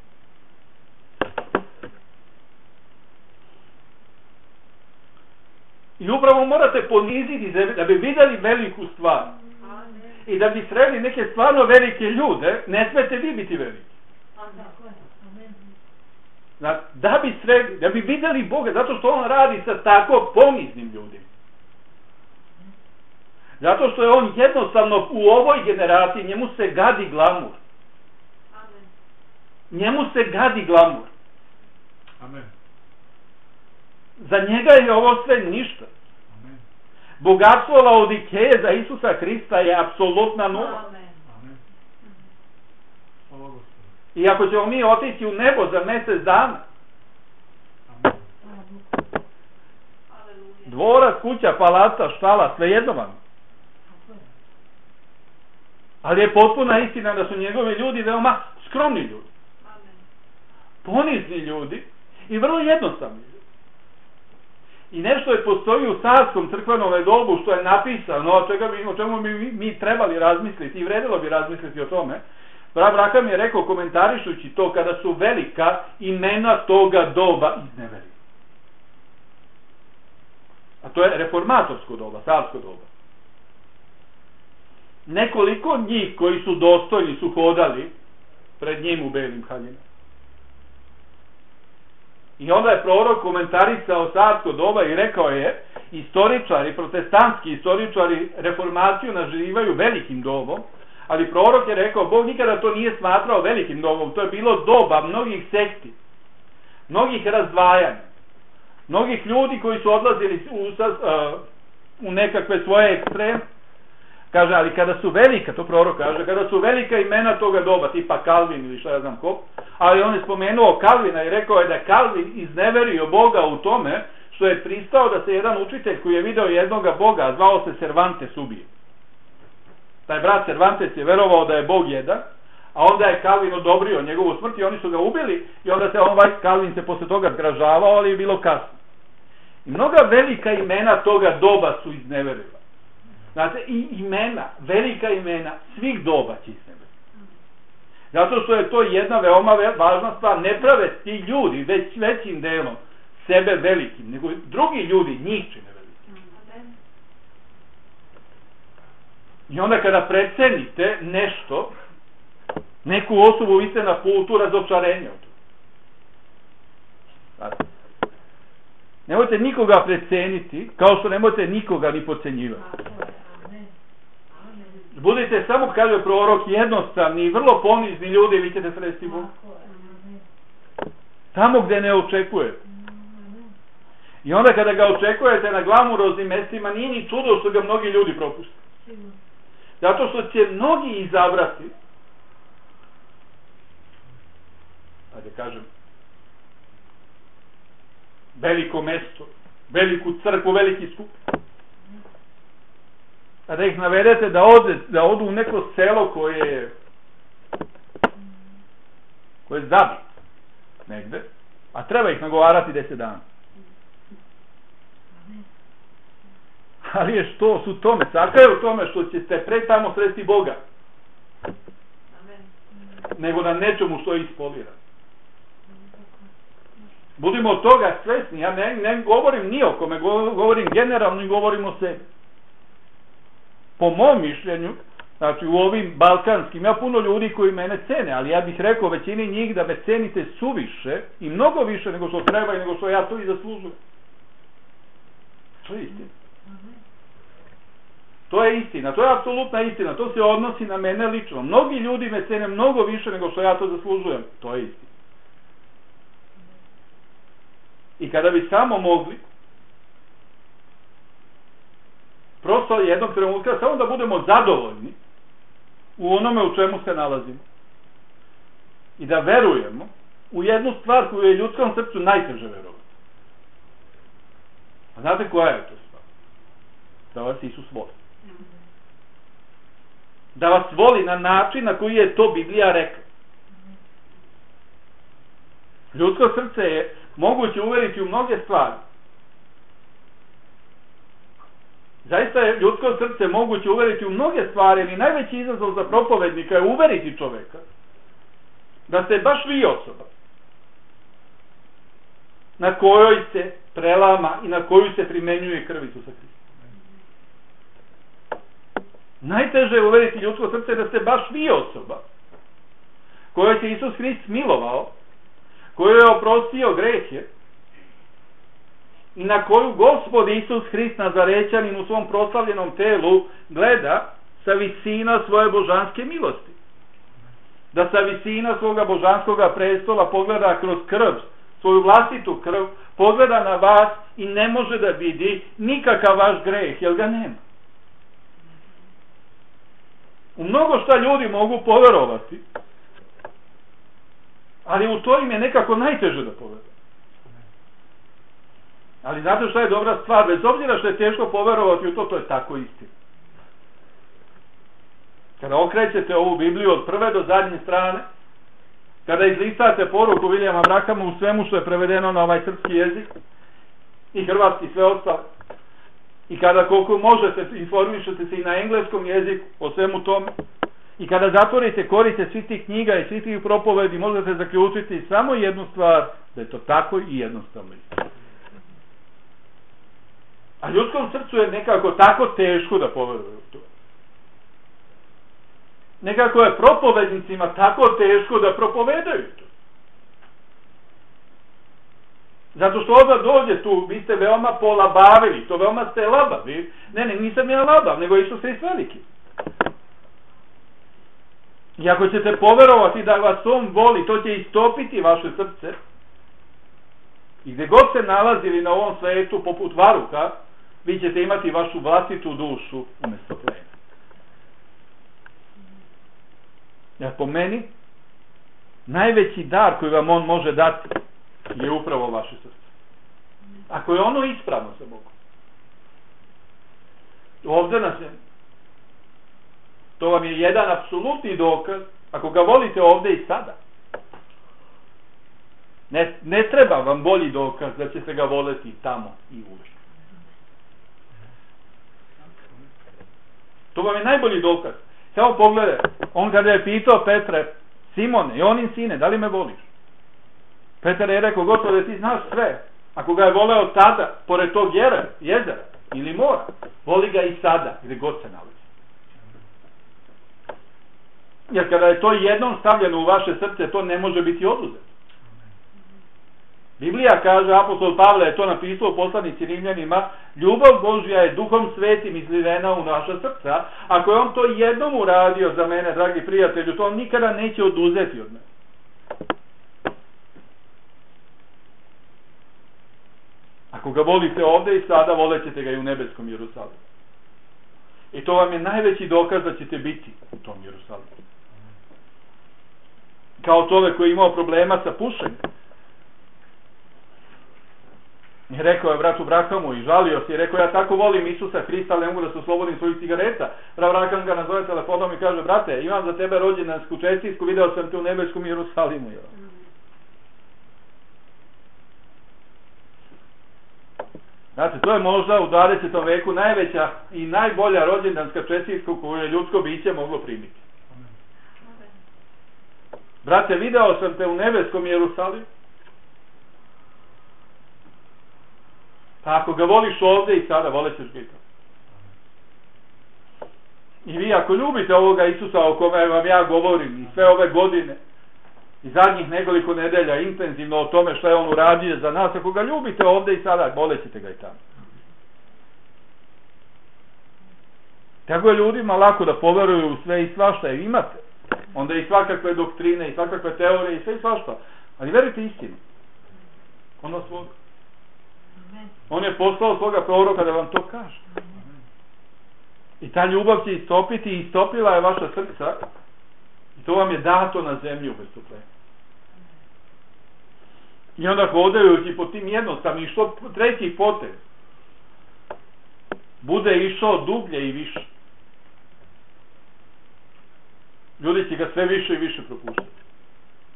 I upravo morate poniziti da bi vidjeli veliku stvar. Amen. I da bi sreli neke stvarno velike ljude, ne smete vi biti veliki. Amen. Da bi sreli, da bi vidjeli Boga, zato što on radi sa tako poniznim ljudima. Zato što je on jednostavno u ovoj generaciji, njemu se gadi glamur. Amen. Njemu se gadi glamur. Amen. Za njega je ovo sve ništa. Amen. Bogatstvo Laodikeje za Isusa Krista je apsolutna nula. Amen. Amen. Hvala Gospodu. I ako ćemo mi otići u nebo za mjesec dana, Amen. Aleluja. dvorac, kuća, palaca, štala, svejedno vam. Ali je potpuna istina da su njegovi ljudi veoma skromni ljudi. Amen. Ponizni ljudi i vrlo jednostavni ljudi. I nešto je postoji u carskom crkvenom dobu što je napisano, o, čega bi, o čemu bi mi, mi trebali razmisliti i vredilo bi razmisliti o tome. Brat Braham je rekao komentarišući to kada su velika imena toga doba izneveri. A to je reformatorsko doba, carsko doba. Nekoliko njih koji su dostojni su hodali pred njim u belim haljinama. I onda je prorok komentarisao carsko doba i rekao je, istoričari, protestantski istoričari reformaciju nazivaju velikim dobom, ali prorok je rekao, Bog nikada to nije smatrao velikim dobom, to je bilo doba mnogih sekti, mnogih razdvajanja, mnogih ljudi koji su odlazili u, uh, u nekakve svoje ekstreme. Kaže, ali kada su velika, to prorok kaže, kada su velika imena toga doba, tipa Kalvin ili šta ja znam ko, ali on je spomenuo Kalvina i rekao je da je Kalvin izneverio Boga u tome što je pristao da se jedan učitelj koji je video jednoga Boga, a zvao se Cervantes, ubije. Taj brat Cervantes je verovao da je Bog jedan, a onda je Kalvin odobrio njegovu smrt i oni su ga ubili i onda se ovaj Kalvin se posle toga zgražavao, ali je bilo kasno. I mnoga velika imena toga doba su izneverila. Znate, i imena, velika imena svih doba će izneveriti. Zato što je to jedna veoma važna stvar. Ne prave ti ljudi već većim delom sebe velikim, nego drugi ljudi njih čine velikim. I onda kada precenite nešto, neku osobu, vi ste na putu razočarenja. Znate, nemojte nikoga preceniti, kao što nemojte nikoga ni podcenjivati. Budite samo, kaže prorok, jednostavni i vrlo ponizni ljudi, vi ćete sresti Bog. Tamo gde ne očekujete. I onda kada ga očekujete na glamuroznim mestima, nije ni čudo što ga mnogi ljudi propuste. Zato što će mnogi izabrati, ajde kažem, veliko mesto, veliku crkvu, veliki skup. A da ih navedete da, ode, da odu u neko selo koje je koje je zabit negde, a treba ih nagovarati deset dana. Ali je što su tome, saka je u tome što ćete pre tamo sresti Boga. Nego na nečemu što je ispolirano. Budimo od toga svesni, ja ne, ne govorim ni o kome, govorim generalno i govorim o sebi. Po mom mišljenju, znači u ovim balkanskim, ja puno ljudi koji mene cene, ali ja bih rekao većini njih da me cenite suviše i mnogo više nego što treba i nego što ja to i zaslužujem. To je istina. To je istina, to je apsolutna istina, to se odnosi na mene lično. Mnogi ljudi me cene mnogo više nego što ja to zaslužujem. To je istina. I kada bi samo mogli prosto jednog trenutka samo da budemo zadovoljni u onome u čemu se nalazimo i da verujemo u jednu stvar koju je ljudskom srcu najteže verovati. A znate koja je to stvar? Da vas Isus voli. Da vas voli na način na koji je to Biblija rekla. Ljudsko srce je moguće uveriti u mnoge stvari. Zaista je ljudsko srce moguće uveriti u mnoge stvari, ali najveći izazov za propovednika je uveriti čoveka da ste baš vi osoba na kojoj se prelama i na koju se primenjuje krv Isusa Hrista. Najteže je uveriti ljudsko srce da ste baš vi osoba kojoj se Isus Hrist milovao, kojoj je oprostio grehe i na koju Gospod Isus Hrist Nazarećanin u svom proslavljenom telu gleda sa visina svoje božanske milosti. Da sa visina svoga božanskoga prestola pogleda kroz krv, svoju vlastitu krv, pogleda na vas i ne može da vidi nikakav vaš greh, jer ga nema. U mnogo šta ljudi mogu poverovati, ali u to im je nekako najteže da poveruju. Ali znate šta je dobra stvar? Bez obzira što je teško poverovati u to, to je tako istina. Kada okrećete ovu Bibliju od prve do zadnje strane, kada izlistate poruku Vilijama Brahama u svemu što je prevedeno na ovaj srpski jezik i hrvatski i sve ostale, i kada koliko možete informišete se i na engleskom jeziku o svemu tome, i kada zatvorite korice svih tih knjiga i svih tih propovedi, možete zaključiti samo jednu stvar, da je to tako i jednostavno istina. A ljudskom srcu je nekako tako teško da poveruje u to. Nekako je propovednicima tako teško da propovedaju to. Zato što odmah dođe tu, vi ste veoma polabavili, to veoma ste labavi. Ne, ne, nisam ja labav, nego Isus Hrist veliki. I ako ćete poverovati da vas on voli, to će istopiti vaše srce. I gdje god se nalazili na ovom svetu, poput varuha, vi ćete imati vašu vlastitu dušu umjesto plena. Jer po meni, najveći dar koji vam on može dati je upravo vaše srce. Ako je ono ispravno sa Bogom. Ovdje nas je. To vam je jedan apsolutni dokaz. Ako ga volite ovdje i sada. Ne, ne treba vam bolji dokaz da ćete ga voleti tamo i uvijek. To vam je najbolji dokaz. Samo pogledaj, on kada je pitao Petre, Simone, Jonin sine, da li me voliš? Petar je rekao, Gospode, ti znaš sve. Ako ga je voleo tada, pored tog jera, jezera ili mora, voli ga i sada, gdje god se nalazi. Jer kada je to jednom stavljeno u vaše srce, to ne može biti oduzeto. Biblija kaže, apostol Pavle je to napisao u poslanici Rimljanima, ljubav Božja je duhom svetim izlivena u naša srca. Ako je on to jednom uradio za mene, dragi prijatelju, to on nikada neće oduzeti od mene. Ako ga volite ovdje i sada, volećete ga i u nebeskom Jerusalimu. I to vam je najveći dokaz da ćete biti u tom Jerusalimu. Kao čovjek koji je imao problema sa pušenjem. I rekao je bratu Brahamu i žalio se i rekao, ja tako volim Isusa Hrista, ali ne mogu da se oslobodim svojih cigareta. Brat Braham ga nazove telefonom i kaže, brate, imam za tebe rođendansku čestitku, video sam te u nebeskom Jerusalimu. Znate, to je možda u dvadesetom veku najveća i najbolja rođendanska čestitka koju je ljudsko biće moglo primiti. Brate, video sam te u nebeskom Jerusalimu. Pa ako ga voliš ovdje i sada, volećeš ga i to. I vi ako ljubite ovoga Isusa o kome vam ja govorim i sve ove godine i zadnjih nekoliko nedelja intenzivno o tome što je on uradio za nas, ako ga ljubite ovdje i sada, volećete ga i tamo. Tako je ljudima lako da poveruju u sve i svašta, jer imate. Onda i svakakve doktrine i svakakve teorije i sve i svašta. Ali verujte istinu. Ono svog. On je poslao svoga proroka da vam to kaže. I ta ljubav će istopiti i istopila je vaša srca. I to vam je dato na zemlju bez topljenja. I onda hodajući po tim jednostavnim, što treći potez bude išao dublje i više. Ljudi će ga sve više i više propuštati.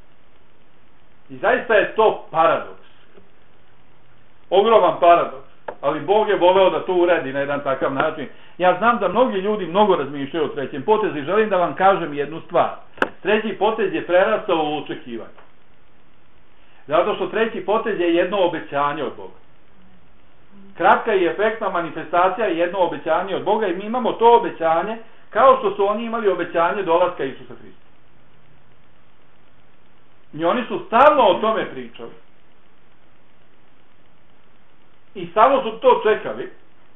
I zaista je to paradoks. Ogroman paradoks. Ali Bog je voleo da to uradi na jedan takav način. Ja znam da mnogi ljudi mnogo razmišljaju o trećem potezu i želim da vam kažem jednu stvar. Treći potez je prerastao u očekivanje. Zato što treći potez je jedno obećanje od Boga. Kratka i efektna manifestacija je jedno obećanje od Boga i mi imamo to obećanje kao što su oni imali obećanje dolaska Isusa Hrista. I oni su stalno o tome pričali. I stalno su to čekali.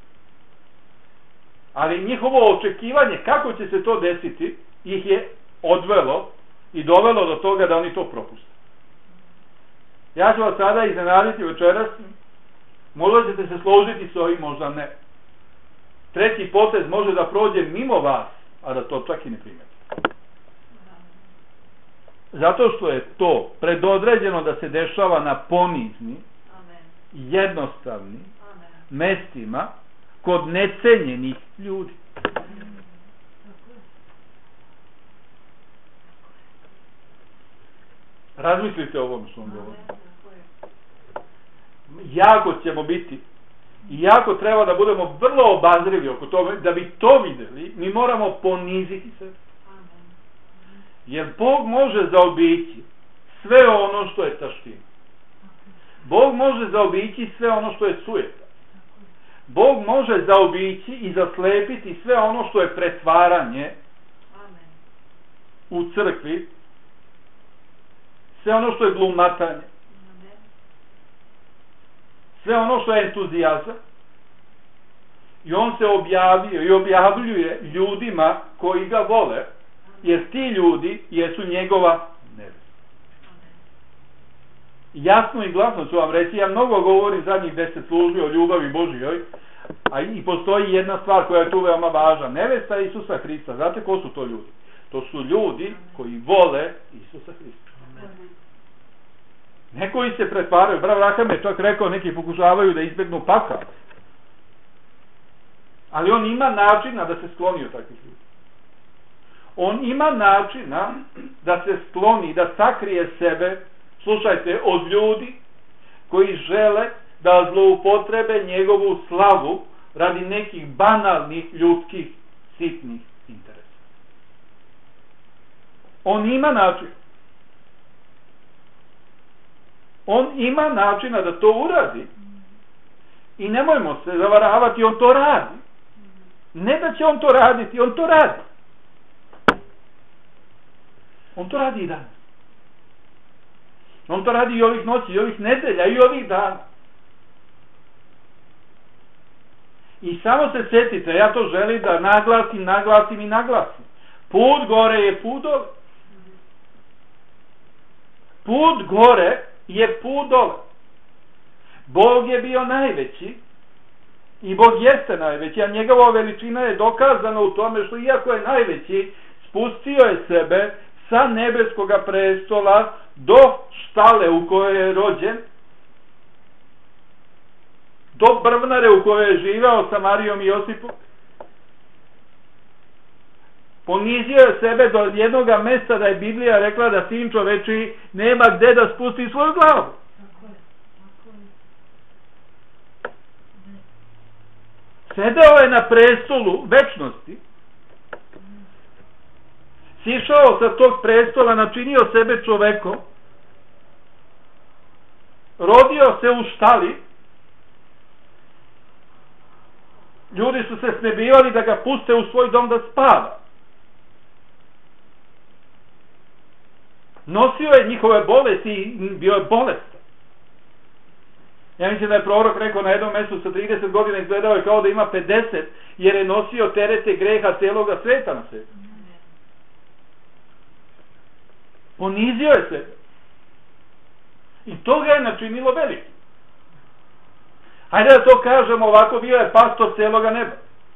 Ali njihovo očekivanje kako će se to desiti ih je odvelo i dovelo do toga da oni to propuste. Ja ću vas sada iznenaditi večeras. Možda ćete se složiti s ovim, možda ne. Treći potez može da prođe mimo vas, a da to čak i ne primete. Zato što je to predodređeno da se dešava na ponizni, jednostavnim mestima kod necenjenih ljudi. Razmislite o ovom što vam govorim. Jako ćemo biti i jako treba da budemo vrlo obazrivi oko toga. Da bi to vidjeli, mi moramo poniziti se. Jer Bog može zaobići sve ono što je taština. Bog može zaobići sve ono što je sujeta. Bog može zaobići i zaslepiti sve ono što je pretvaranje u crkvi, sve ono što je glumatanje, sve ono što je entuzijazam. I on se objavio i objavljuje ljudima koji ga vole, jer ti ljudi jesu njegova nevesta. Jasno i glasno ću vam reći, ja mnogo govorim zadnjih deset službi o ljubavi Božjoj, a i postoji jedna stvar koja je tu veoma važna. Nevesta Isusa Hrista. Znate ko su to ljudi? To su ljudi koji vole Isusa Hrista. Ne koji se pretvaraju. Brav Raham je čak rekao, neki pokušavaju da izbjegnu pakao. Ali on ima načina da se skloni od takvih ljudi. On ima načina da se skloni, da sakrije sebe, slušajte, od ljudi koji žele da zloupotrebe njegovu slavu radi nekih banalnih ljudskih sitnih interesa. On ima način. On ima načina da to uradi. I nemojmo se zavaravati, on to radi. Ne da će on to raditi, on to radi. On to radi i danas. On to radi i ovih noći, i ovih nedelja, i ovih dana. I samo se sjetite, ja to želim da naglasim, naglasim i naglasim. Put gore je put dole. Put gore je put dole. Bog je bio najveći i Bog jeste najveći, a njegova veličina je dokazana u tome što iako je najveći, spustio je sebe sa nebeskoga prestola do štale u kojoj je rođen, do brvnare u kojoj je živao sa Marijom i Josipom. Ponizio je sebe do jednog mesta da je Biblija rekla da sin čoveči nema gde da spusti svoju glavu. Sedeo je na prestolu večnosti, sišao sa tog prestola, načinio sebe čovekom, rodio se u štali, ljudi su se snebivali da ga puste u svoj dom da spava. Nosio je njihove bolesti i bio je bolestan. Ja mislim da je prorok rekao na jednom mjestu sa trideset godina izgledao je kao da ima pedeset, jer je nosio terete greha celoga sveta na sebi. Ponizio je sebe. I to ga je načinilo veliki. Hajde da to kažemo ovako, bio je pastor celoga neba.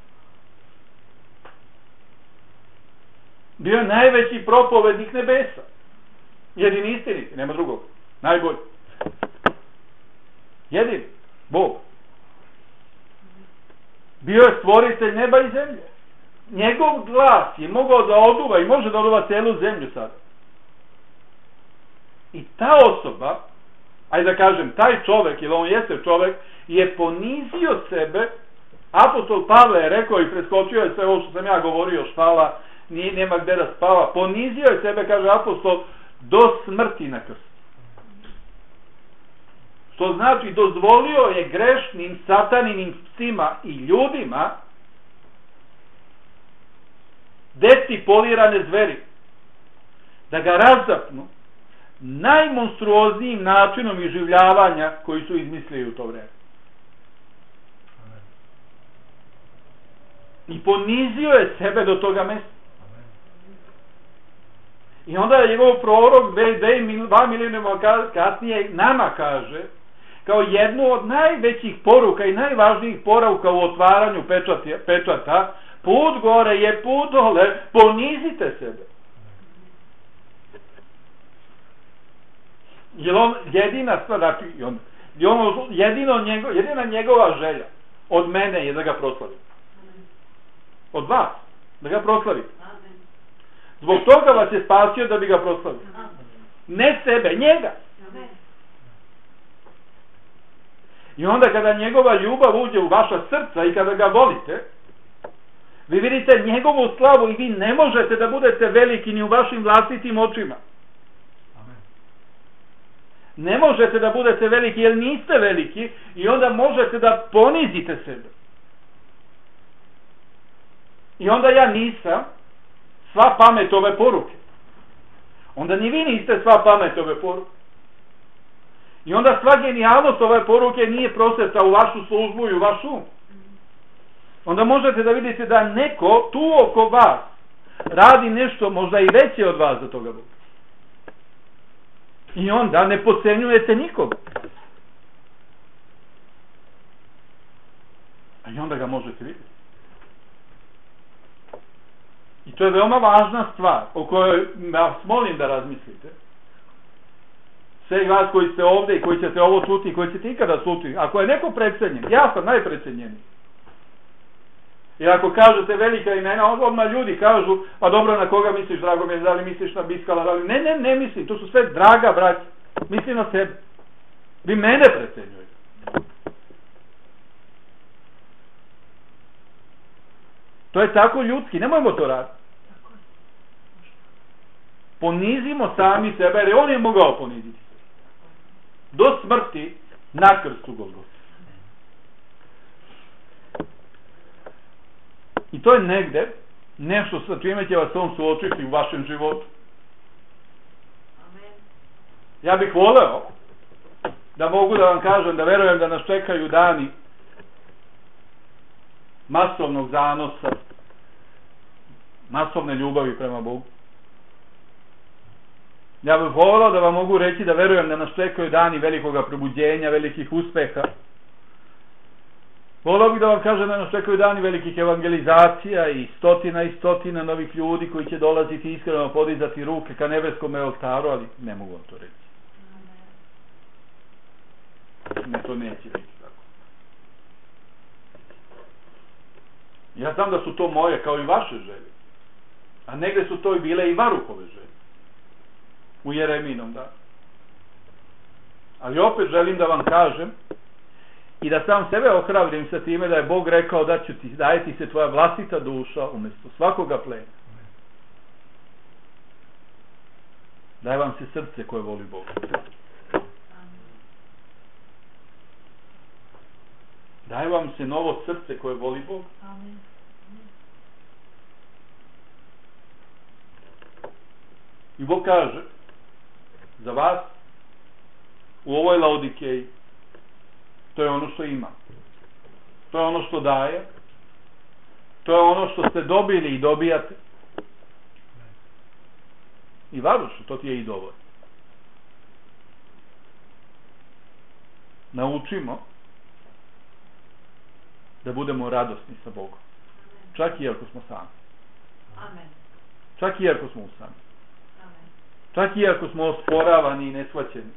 Bio je najveći propovednik nebesa. Jedini istiniti, nema drugog. Najbolji. Jedini. Bog. Bio je stvoritelj neba i zemlje. Njegov glas je mogao da oduva i može da oduva celu zemlju sada. I ta osoba, ajde da kažem, taj čovek, jer on jeste čovek, je ponizio sebe. Apostol Pavle je rekao i preskočio je sve ovo što sam ja govorio, štala, nije, nema gde da spava. Ponizio je sebe, kaže apostol, do smrti na krstu. Što znači, dozvolio je grešnim, sataninim psima i ljudima deci polirane zveri da ga razapnu najmonstruoznijim načinom iživljavanja koji su izmislili u to vreme. I ponizio je sebe do toga mesta. I onda je njegov prorok dva milijuna kasnije nama kaže, kao jednu od najvećih poruka i najvažnijih poruka u otvaranju pečata, pečata, put gore je put dole, ponizite sebe. Jer on jedina stvar, znači, on, on, jedino njego, jedina njegova želja od mene je da ga proslavim. Od vas, da ga proslavim. Zbog toga vas je spasio da bi ga proslavio. Ne sebe, njega. I onda kada njegova ljubav uđe u vaša srca i kada ga volite, vi vidite njegovu slavu i vi ne možete da budete veliki ni u vašim vlastitim očima. Ne možete da budete veliki jer niste veliki i onda možete da ponizite sebe. I onda ja nisam sva pamet ove poruke. Onda ni vi niste sva pamet ove poruke. I onda sva genijalnost ove poruke nije prosjecala u vašu službu i u vaš um. Onda možete da vidite da neko tu oko vas radi nešto možda i veće od vas za toga Boga. I onda ne podcenjujete nikoga. A i onda ga možete vidjeti. I to je veoma važna stvar o kojoj vas molim da razmislite. Sve vas koji ste ovdje i koji ćete ovo čuti i koji ćete ikada čuti. Ako je neko precenjen, ja sam najprecenjeniji. I ako kažete velika imena, odmah ljudi kažu, pa dobro, na koga misliš, drago mi je, da li misliš na Biskala, da li... Ne, ne, ne mislim, to su sve draga braća. Mislim na sebe. Vi mene precenjujete. To je tako ljudski, nemojmo to raditi. Ponizimo sami sebe, jer on je mogao poniziti. Do smrti na krstu Golgote. I to je negde nešto sa čime će vas on suočiti u vašem životu. Ja bih voleo da mogu da vam kažem da verujem da nas čekaju dani masovnog zanosa, masovne ljubavi prema Bogu. Ja bih voleo da vam mogu reći da verujem da nas čekaju dani velikoga probuđenja, velikih uspeha. Voleo bih da vam kažem da nas čekaju dani velikih evangelizacija i stotina i stotina novih ljudi koji će dolaziti iskreno podizati ruke ka nebeskom oltaru, ali ne mogu vam to reći. Ne, to neće biti tako. Ja znam da su to moje kao i vaše želje. A negde su to i bile i Varuhove želje. U Jereminom, da. Ali opet želim da vam kažem i da sam sebe ohrabrim sa time da je Bog rekao da ću ti, daje ti se tvoja vlastita duša umjesto svakoga plena. Daje vam se srce koje voli Boga. Daje vam se novo srce koje voli Boga. Amen. I Bog kaže za vas u ovoj Laodikeji to je ono što ima. To je ono što daje. To je ono što ste dobili i dobijate. I varušu, to ti je i dovoljno. Naučimo da budemo radosni sa Bogom. Čak i ako smo sami. Amen. Čak i ako smo usami. Amen. Čak i ako smo osporavani i neshvaćeni.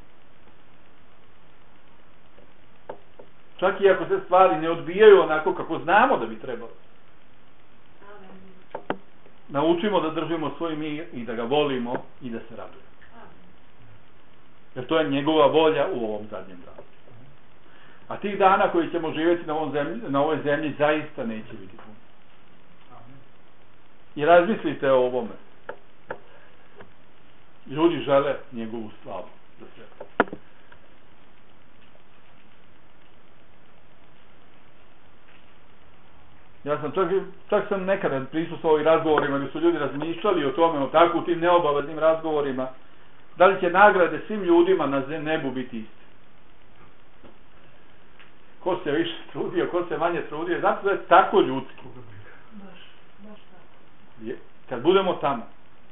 Čak i ako se stvari ne odbijaju onako kako znamo da bi trebalo. Amen. Naučimo da držimo svoj mir i da ga volimo i da se radujemo. Jer to je njegova volja u ovom zadnjem danu. A tih dana koji ćemo živjeti na, ovom zemlji, na ovoj zemlji zaista neće biti puno. I razmislite o ovome. Ljudi žele njegovu slavu za sebe. Ja sam čak, čak sam nekada prisustvovao i razgovorima gdje su ljudi razmišljali o tome, o tako u tim neobaveznim razgovorima, da li će nagrade svim ljudima na nebu biti iste. Ko se više trudio, ko se manje trudio, zato da je tako ljudski. Baš, baš tako. Je, kad budemo tamo,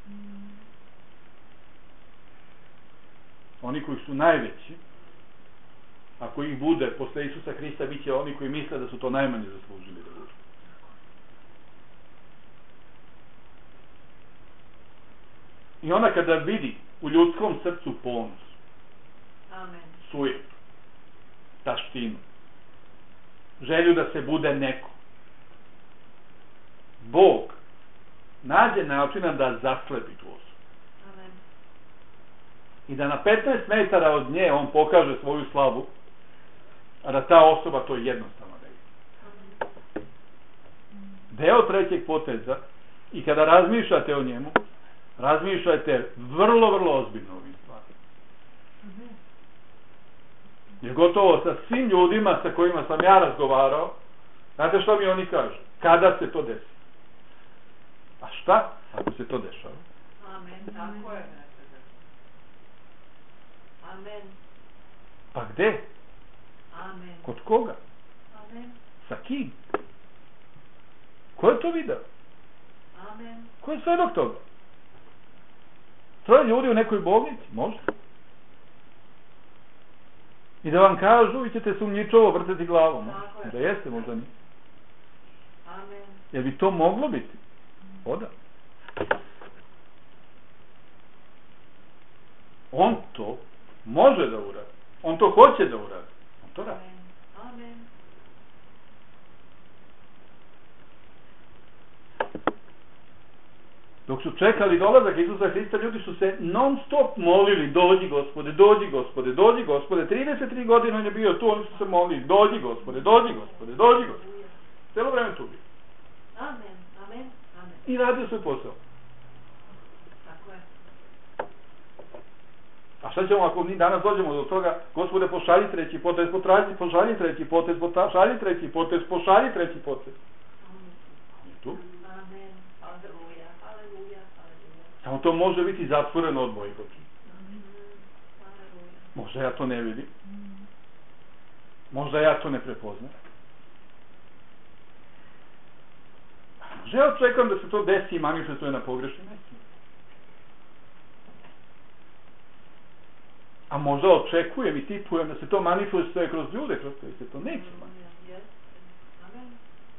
oni koji su najveći, ako ih bude posle Isusa Hrista, bit će oni koji misle da su to najmanje zaslužili da budu. I ona kada vidi u ljudskom srcu ponos, Amen. sujet, taštinu, želju da se bude neko, Bog nađe načina da zaslepi tu osobu. Amen. I da na petnaest metara od nje on pokaže svoju slavu, a da ta osoba to jednostavno ne vidi. Deo trećeg poteza, i kada razmišljate o njemu, razmišljajte vrlo, vrlo ozbiljno ovim stvarima. Jer gotovo sa svim ljudima sa kojima sam ja razgovarao, znate što mi oni kažu? Kada se to desi? A šta ako se to dešava? Amen. Tako je. Amen. Pa gde? Amen. Kod koga? Amen. Sa kim? Ko je to video? Amen. Ko je svedok toga? Troje ljudi u nekoj bolnici? Možda. I da vam kažu, vi ćete sumnjičovo vrteti glavom. Tako je. Da jeste, možda nije. Amen. Jer bi to moglo biti? Oda. On to može da uradi. On to hoće da uradi. On to radi. Amen. Amen. Dok su čekali dolazak Isusa Hrista, ljudi su se non stop molili, dođi Gospode, dođi Gospode, dođi Gospode. trideset tri godine on je bio tu, oni su se molili, dođi Gospode, dođi Gospode, dođi Gospode. Cijelo vreme tu bio. Amen. Amen. Amen. I radio svoj posao. Tako je. A šta ćemo ako mi danas dođemo do toga, Gospode, pošalji treći potez, potraži, pošalji treći potez, pošalji treći potez, pošalji treći potez. On je tu. Amen. Aleluja. Aleluja. Aleluja. Samo to može biti zatvoreno od mojih očiju. Aleluja. Možda ja to ne vidim. Možda ja to ne prepoznam. Možda ja očekujem da se to desi i manifestuje na pogrešnim mjestima. A možda očekujem i tipujem da se to manifestuje kroz ljude, kroz koje se to neće manifestuje. Amen.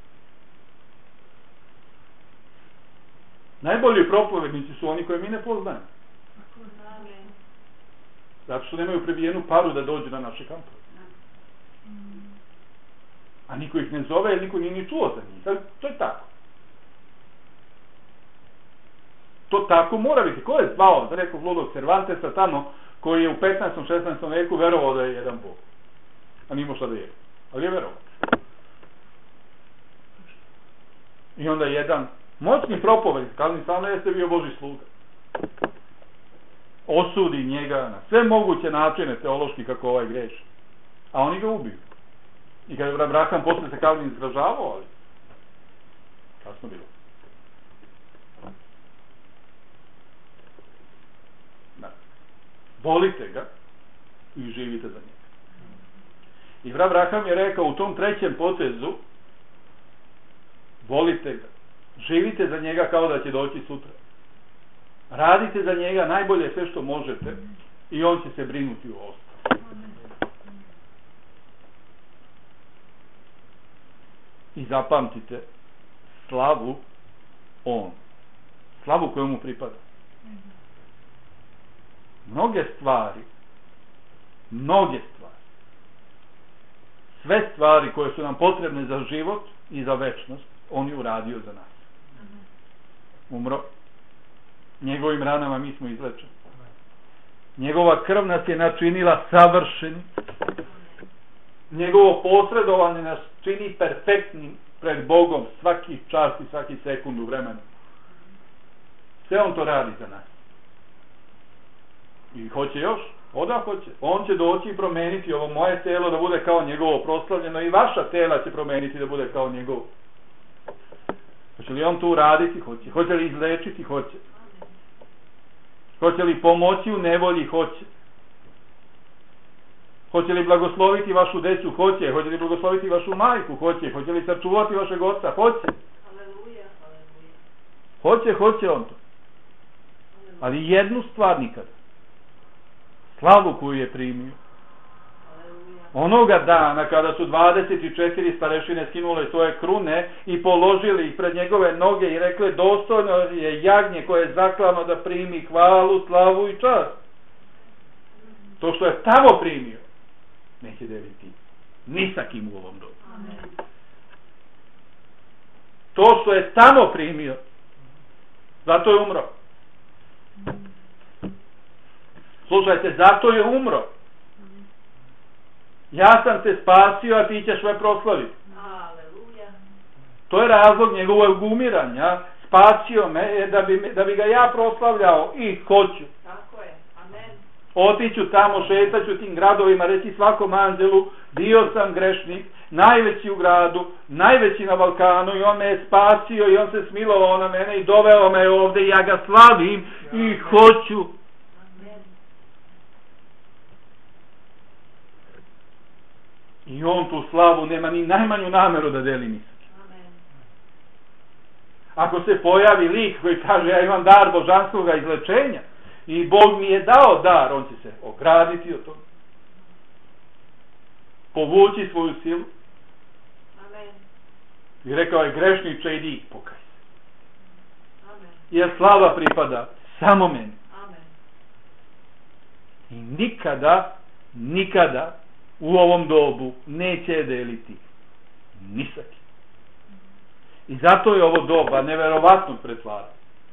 Najbolji propovednici su oni koje mi ne poznajemo. Amen. Zato što nemaju prebijenu paru da dođu na naše kampove. A niko ih ne zove, jer niko nije ni čuo za njih. To je tako. To tako mora biti. Ko je zvao za nekog ludog Cervantesa tamo, koji je u petnaestom šesnaestom veku verovao da je jedan Bog? A nimo šta da je. Ali je verovao. I onda jedan moćni propovednik, Kalvin Stanley, jeste bio Božji sluga, osudi njega na sve moguće načine teološki kako ovaj greši. A oni ga ubiju. I kada je Abraham posle se Kalvin izražavao, ali kasno bilo. Da. Volite ga i živite za njega. I Abraham je rekao u tom trećem potezu, volite ga, živite za njega kao da će doći sutra. Radite za njega najbolje sve što možete i on će se brinuti o ostalo. I zapamtite, slavu on. Slavu koju mu pripada. Mnoge stvari, mnoge stvari, sve stvari koje su nam potrebne za život i za večnost, on je uradio za nas. Umro. Njegovim ranama mi smo izlečeni. Njegova krv nas je načinila savršeni. Njegovo posredovanje nas čini perfektnim pred Bogom svaki čas i svaki sekund u vremenu. Sve on to radi za nas. I hoće još? Oda hoće. On će doći i promeniti ovo moje telo da bude kao njegovo proslavljeno i vaša tela će promeniti da bude kao njegovo. Hoće li on to uraditi? Hoće. Hoće li izlečiti? Hoće. Hoće li pomoći u nevolji? Hoće. Hoće li blagosloviti vašu decu? Hoće. Hoće li blagosloviti vašu majku? Hoće. Hoće li sačuvati vašeg oca? Hoće. Aleluja, aleluja. Hoće, hoće on to. Ali jednu stvar nikada. Slavu koju je primio. Onoga dana kada su dvadeset četiri starešine skinule svoje krune i položili ih pred njegove noge i rekli dostojno je jagnje koje je zaklano da primi hvalu, slavu i čast. To što je tamo primio neće deliti ni sa kim u ovom dobu. To što je tamo primio zato je umro. Slušajte, zato je umro. Ja sam te spasio, a ti ćeš me proslaviti. Aleluja. To je razlog njegovog umiranja. Spasio me da bi, da bi ga ja proslavljao i hoću. Tako je. Amen. Otiću tamo, šetaću tim gradovima, reći svakom anđelu, bio sam grešnik, najveći u gradu, najveći na Balkanu i on me je spasio i on se smilovao na mene i doveo me ovde i ja ga slavim i hoću. I on tu slavu nema ni najmanju nameru da deli ni. Ako se pojavi lik koji kaže ja imam dar božanskog izlečenja i Bog mi je dao dar, on će se ograditi od toga. Povući svoju silu. Amen. I rekao je grešniče idi pokaj se. Amen. Jer slava pripada samo meni. Amen. I nikada, nikada u ovom dobu neće deliti ni sa kim. I zato je ovo doba neverovatnog pretvaranja.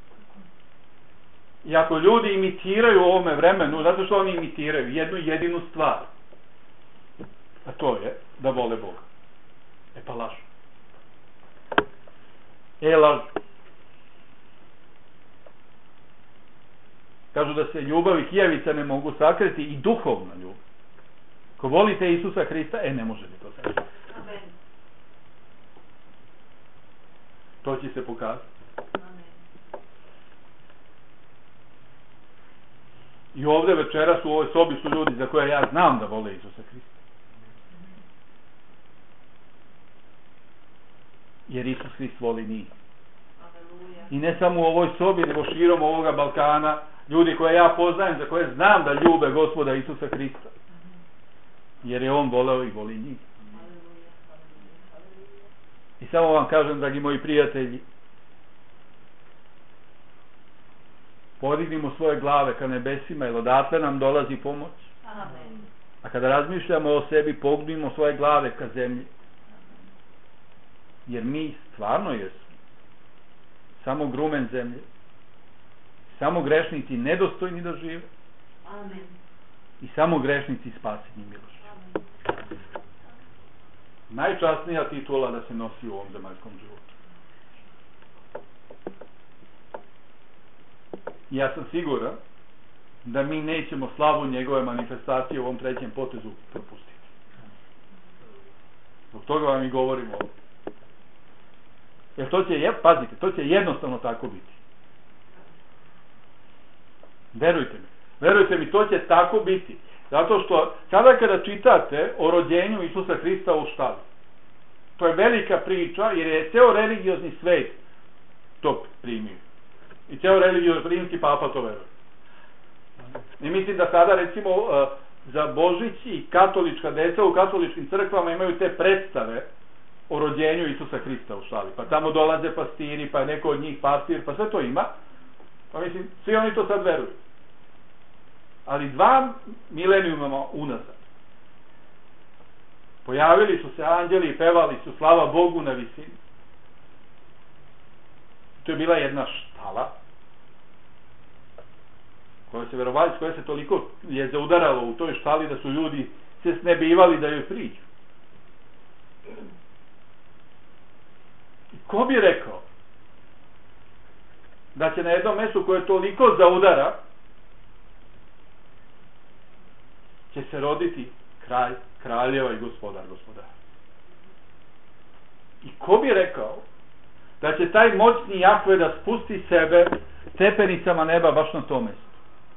I ako ljudi imitiraju u ovome vremenu, zato što oni imitiraju jednu jedinu stvar, a to je da vole Boga. E pa lažu. E lažu. Kažu da se ljubav i kijavica ne mogu sakriti i duhovna ljubav. Ko volite Isusa Hrista, e ne može li to sakriti. Amen. To će se pokazati. Amen. I ovde večeras u ovoj sobi su ljudi za koje ja znam da vole Isusa Hrista. Jer Isus Hrist voli njih. Aleluja. I ne samo u ovoj sobi, nego širom ovoga Balkana, ljudi koje ja poznajem, za koje znam da ljube Gospoda Isusa Hrista. Jer je on voleo i voli njih. Aleluja. Aleluja. I samo vam kažem, dragi moji prijatelji, podignimo svoje glave ka nebesima, jer odatle nam dolazi pomoć. Amen. A kada razmišljamo o sebi, podignimo svoje glave ka zemlji. Jer mi stvarno jesmo samo grumen zemlje, samo grešnici nedostojni da žive. Amen. I samo grešnici spašeni milošću. Najčasnija titula da se nosi u ovom zemaljskom životu. I ja sam siguran da mi nećemo slavu njegove manifestacije u ovom trećem potezu propustiti. Zbog toga vam i govorim ovdje. Jer to će, pazite, to će jednostavno tako biti. Verujte mi. Verujte mi, to će tako biti. Zato što sada kada čitate o rođenju Isusa Hrista u štali, to je velika priča jer je ceo religiozni svet to primio. I ceo religiozni rimski papa to veruje. I mislim da sada recimo za Božić i katolička deca u katoličkim crkvama imaju te predstave o rođenju Isusa Hrista u štali. Pa tamo dolaze pastiri, pa je neko od njih pastir, pa sve to ima. Pa mislim, svi oni to sad veruju. Ali dva milenijuma unazad pojavili su se anđeli i pevali su slava Bogu na visini. To je bila jedna štala koja se verovali, koja se toliko je zaudaralo u toj štali da su ljudi se snebivali da joj priđu. I ko bi rekao da će na jednom mjestu koje toliko zaudara će se roditi kralj kraljeva i gospodar gospodara. I ko bi rekao da će taj moćni Jahve da spusti sebe stepenicama neba baš na tom mjestu.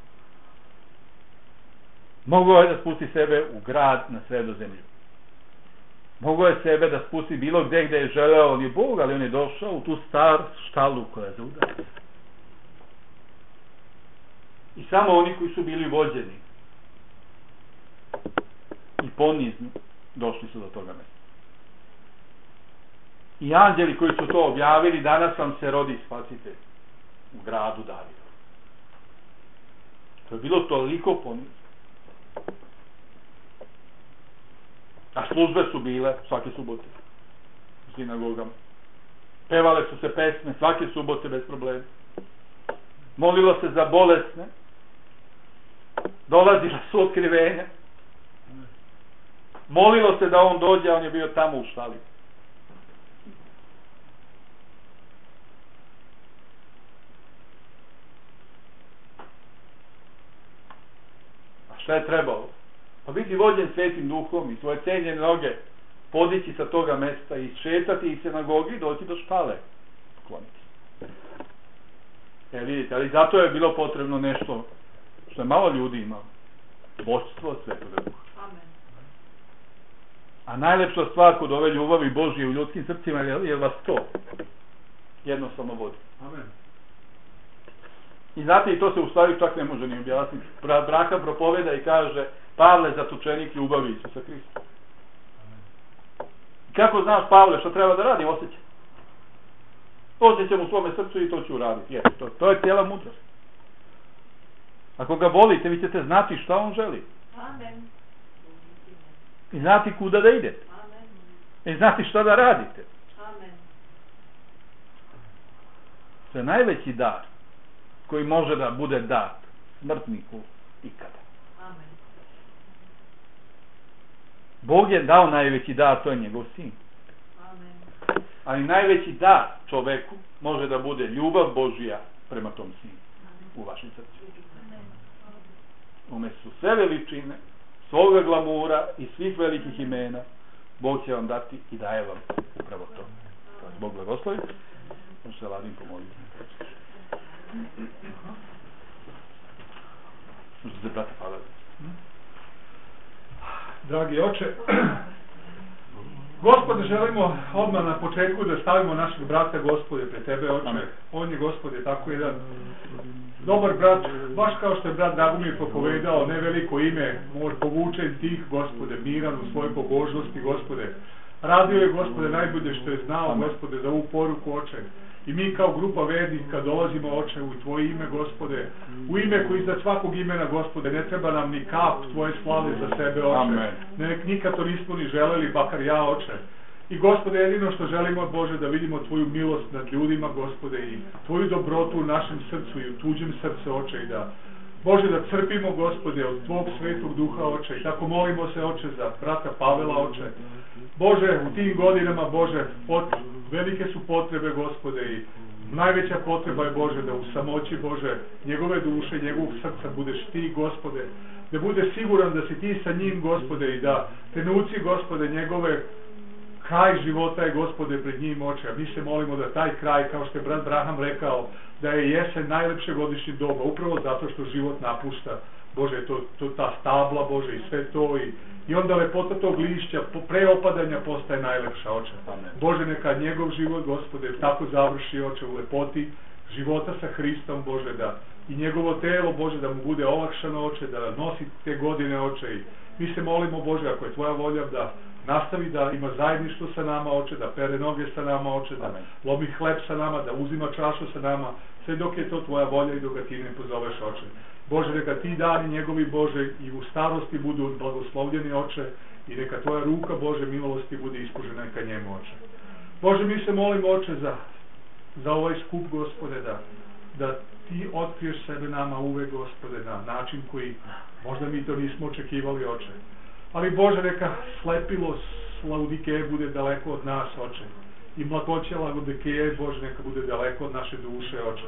Mogao je da spusti sebe u grad na Sredozemlju. Mogao je sebe da spusti bilo gdje gdje je želeo, on je Bog, ali on je došao u tu star štalu koja je zaudara. I samo oni koji su bili vođeni i ponizni došli su do toga mjesta. I anđeli koji su to objavili, danas vam se rodi spasitelj u gradu Davida. To je bilo toliko ponizno. A službe su bile svake subote u sinagogama. Pevale su se pesme svake subote bez problema. Molilo se za bolesne. Dolazila su otkrivenja. Molilo se da on dođe, a on je bio tamo u štali. A šta je trebalo? Pa biti vođen Svetim Duhom i svoje cenjene noge podići sa toga mesta i šetati iz sinagogi i doći do štale. Kloniti. E vidite, ali zato je bilo potrebno nešto što je malo ljudi imalo. Vođstvo Svetoga Duha. Amen. A najlepša stvar kod ove ljubavi Božje u ljudskim srcima je, je vas to jednostavno vodi. Amen. I znate, i to se u stvari čak ne može ni objasniti. Braka propoveda i kaže: Pavle, zatočenik ljubavi Isusa Hrista. Kako znaš, Pavle, što treba da radi? Osjećam. Osjećam u svome srcu i to ću uraditi. Je, to, to je cijela mudrost. Ako ga volite, vi ćete znati šta on želi. Amen. I znati kuda da idete. Amen. I znati šta da radite. Amen. To je najveći dar koji može da bude dat smrtniku ikada. Amen. Bog je dao najveći dar, to je njegov sin. Amen. Ali najveći dar čoveku može da bude ljubav Božja prema tom sinu u vašem srcu. Umjesto sve veličine, svoga glamura i svih velikih imena, Bog će vam dati i daje vam upravo to. Bog blagoslovi. Možete se Ladim pomoliti. Možete se brate Pavle. Dragi oče, Gospode, želimo odmah na početku da stavimo našeg brata, Gospode, pred tebe, oče. Amen. On je, Gospode, tako jedan dobar brat, baš kao što je brat Dragomir propovedao, ne veliko ime, moj povučen tih, Gospode, miran u svojoj pobožnosti, Gospode. Radio je, Gospode, najbolje što je znao, Amen. Gospode, za ovu poruku, oče. I mi kao grupa vernika dolazimo, oče, u tvoje ime, Gospode, u ime koji iznad svakog imena, Gospode, ne treba nam ni kap tvoje slave za sebe, oče. Amen. Ne, nikad to nismo ni želeli, bakar ja, oče. I, Gospode, jedino što želimo, Bože, da vidimo tvoju milost nad ljudima, Gospode, i tvoju dobrotu u našem srcu i u tuđem srcu, oče, i da, Bože, da crpimo, Gospode, od tvog Svetog Duha, oče, i tako molimo se, oče, za brata Pavela, oče. Bože, u tim godinama, Bože, pot, velike su potrebe, Gospode, i najveća potreba je, Bože, da u samoći, Bože, njegove duše, njegovog srca budeš ti, Gospode, da bude siguran da si ti sa njim, Gospode, i da trenuci, Gospode, njegove kraj života je, Gospode, pred njim, oče. A mi se molimo da taj kraj, kao što je brat Braham rekao, da je jesen najlepše godišnje doba, upravo zato što život napušta, Bože, to, to ta stabla, Bože, i sve to, i, i onda lepota tog lišća, pre opadanja postaje najlepša, oče. Amen. Bože, neka njegov život, Gospode, tako završi, oče, u lepoti života sa Hristom, Bože, da i njegovo telo, Bože, da mu bude olakšano, oče, da nosi te godine, oče. I mi se molimo, Bože, ako je tvoja volja, da nastavi da ima zajedništvo sa nama, oče, da pere noge sa nama, oče, da Amen. lomi hleb sa nama, da uzima čašu sa nama, sve dok je to tvoja volja i dok ga ti ne pozoveš, oče. Bože, neka ti dani njegovi, Bože, i u starosti budu blagoslovljeni, oče, i neka tvoja ruka, Bože, milosti bude ispužena ka njemu, oče. Bože, mi se molimo, oče, za, za ovaj skup, Gospode, da, da ti otkriješ sebe nama uvek, Gospode, na način koji možda mi to nismo očekivali, oče. Ali, Bože, neka slepilo Laudikeje bude daleko od nas, oče. i mlakoća lagodekeje, Bože, neka bude daleko od naše duše, Oče.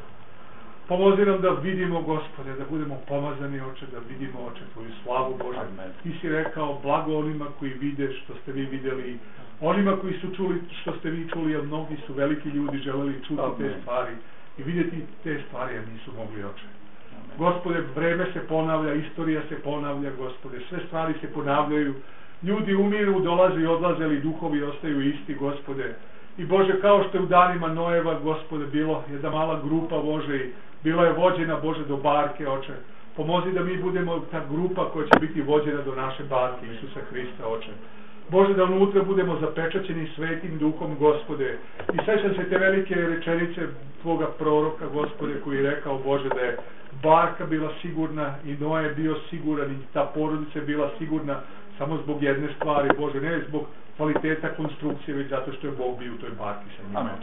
Pomozi nam da vidimo, Gospode, da budemo pomazani, Oče, da vidimo, Oče, Tvoju slavu, Bože. Amen. Ti si rekao, blago onima koji vide što ste vi vidjeli, onima koji su čuli što ste vi čuli, jer mnogi su veliki ljudi želeli čuti Amen. te stvari i vidjeti te stvari, a nisu mogli, Oče. Gospode, vreme se ponavlja, istorija se ponavlja, Gospode, sve stvari se ponavljaju, ljudi umiru, dolaze i odlaze, ali duhovi ostaju isti, Gospode. I Bože, kao što je u danima Noeva, Gospode, bilo jedna mala grupa, Bože, i bila je vođena, Bože, do barke, Oče. Pomozi da mi budemo ta grupa koja će biti vođena do naše barke, Isusa Hrista, Oče. Bože, da unutra budemo zapečaćeni svetim duhom, Gospode. I sećam se te velike rečenice Tvoga proroka, Gospode, koji je rekao, Bože, da je barka bila sigurna i Noe je bio siguran i ta porodica je bila sigurna samo zbog jedne stvari, Bože, ne zbog kvaliteta konstrukcije, već zato što je Bog bio u toj barki sa njima. Amen.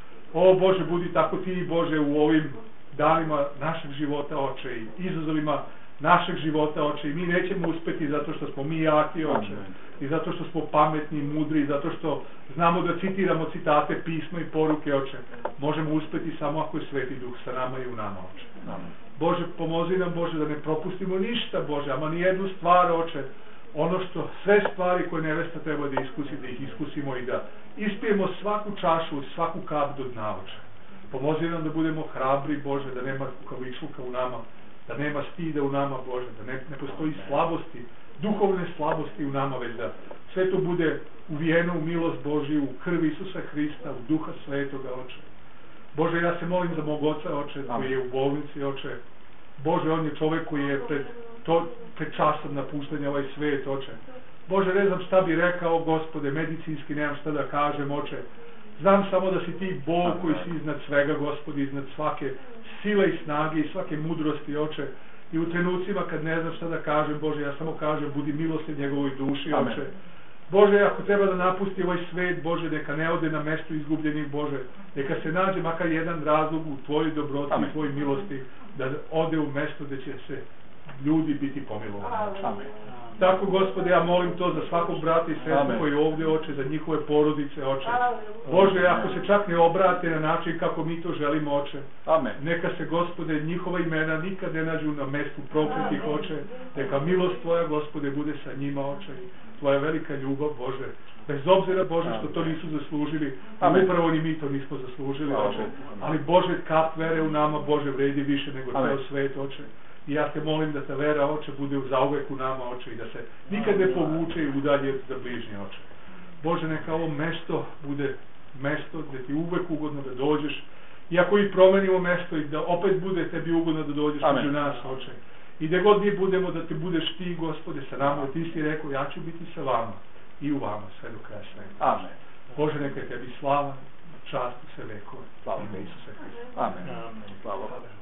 O Bože, budi tako Ti, Bože, u ovim danima našeg života, Oče, i izazovima našeg života, Oče, i mi nećemo uspeti zato što smo mi jaki, Oče, Amen. i zato što smo pametni, mudri, i zato što znamo da citiramo citate, pismo i poruke, Oče. Možemo uspeti samo ako je Sveti Duh sa nama i u nama, Oče. Amen. Bože, pomozi nam, Bože, da ne propustimo ništa, Bože, ama ni jednu stvar, Oče, ono što, sve stvari koje nevesta treba da iskusi, da ih iskusimo i da ispijemo svaku čašu, svaku kap do dna, Oče. Pomozi nam da budemo hrabri, Bože, da nema kukavičluka u nama, da nema stida u nama, Bože, da ne, ne postoji slabosti, duhovne slabosti u nama, već da sve to bude uvijeno u milost Božiju, u krvi Isusa Hrista, u Duha Svetoga, Oče. Bože, ja se molim za mog oca, Oče, koji je u bolnici, Oče. Bože, on je čovek koji je pred, to, pred časom napuštanja ovaj svet, Oče. Bože, ne znam šta bi rekao, Gospode, medicinski nemam šta da kažem, Oče. Znam samo da si Ti Bog koji si iznad svega, Gospode, iznad svake sile i snage i svake mudrosti, Oče. I u trenucima kad ne znam šta da kažem, Bože, ja samo kažem, budi milostiv njegovoj duši, Amen. Oče. Bože, ako treba da napusti ovaj svet, Bože, neka ne ode na mesto izgubljenih, Bože. Neka se nađe makar jedan razlog u Tvojoj dobroti Amen. i Tvojoj milosti, da ode u mesto gde će se ljudi biti pomilovani. Amen. Tako, Gospode, ja molim to za svakog brata i sestru Amen. koji je ovdje, Oče, za njihove porodice, Oče. Bože, ako se čak ne obrate na način kako mi to želimo, Oče, Amen. neka se, Gospode, njihova imena nikad ne nađu na mestu prokletih, Oče. Neka milost Tvoja, Gospode, bude sa njima, Oče. Tvoja velika ljubav, Bože. Bez obzira, Bože, što to nisu zaslužili, Amen. upravo ni mi to nismo zaslužili, Hvala Oče. Bogu. Ali, Bože, kap vere u nama, Bože, vredi više nego Amen. ceo svet, Oče. I ja te molim da ta vera, Oče, bude zauvek u nama, Oče, i da se nikad ne povuče i udalje za bližnje, Oče. Bože, neka ovo mesto bude mesto gde Ti uvek ugodno da dođeš, i ako i promenimo mesto i da opet bude Tebi ugodno da dođeš Amen. među nas, Oče. I gde god mi budemo da Ti budeš Ti, Gospode, sa nama, Ti si rekao, ja ću biti sa vama i u vama sve do kraja sveta. Amen. Bože, neka je Tebi slava, čast i sve vekove. Slava Ime Isusa Hrista. Amen. Slava.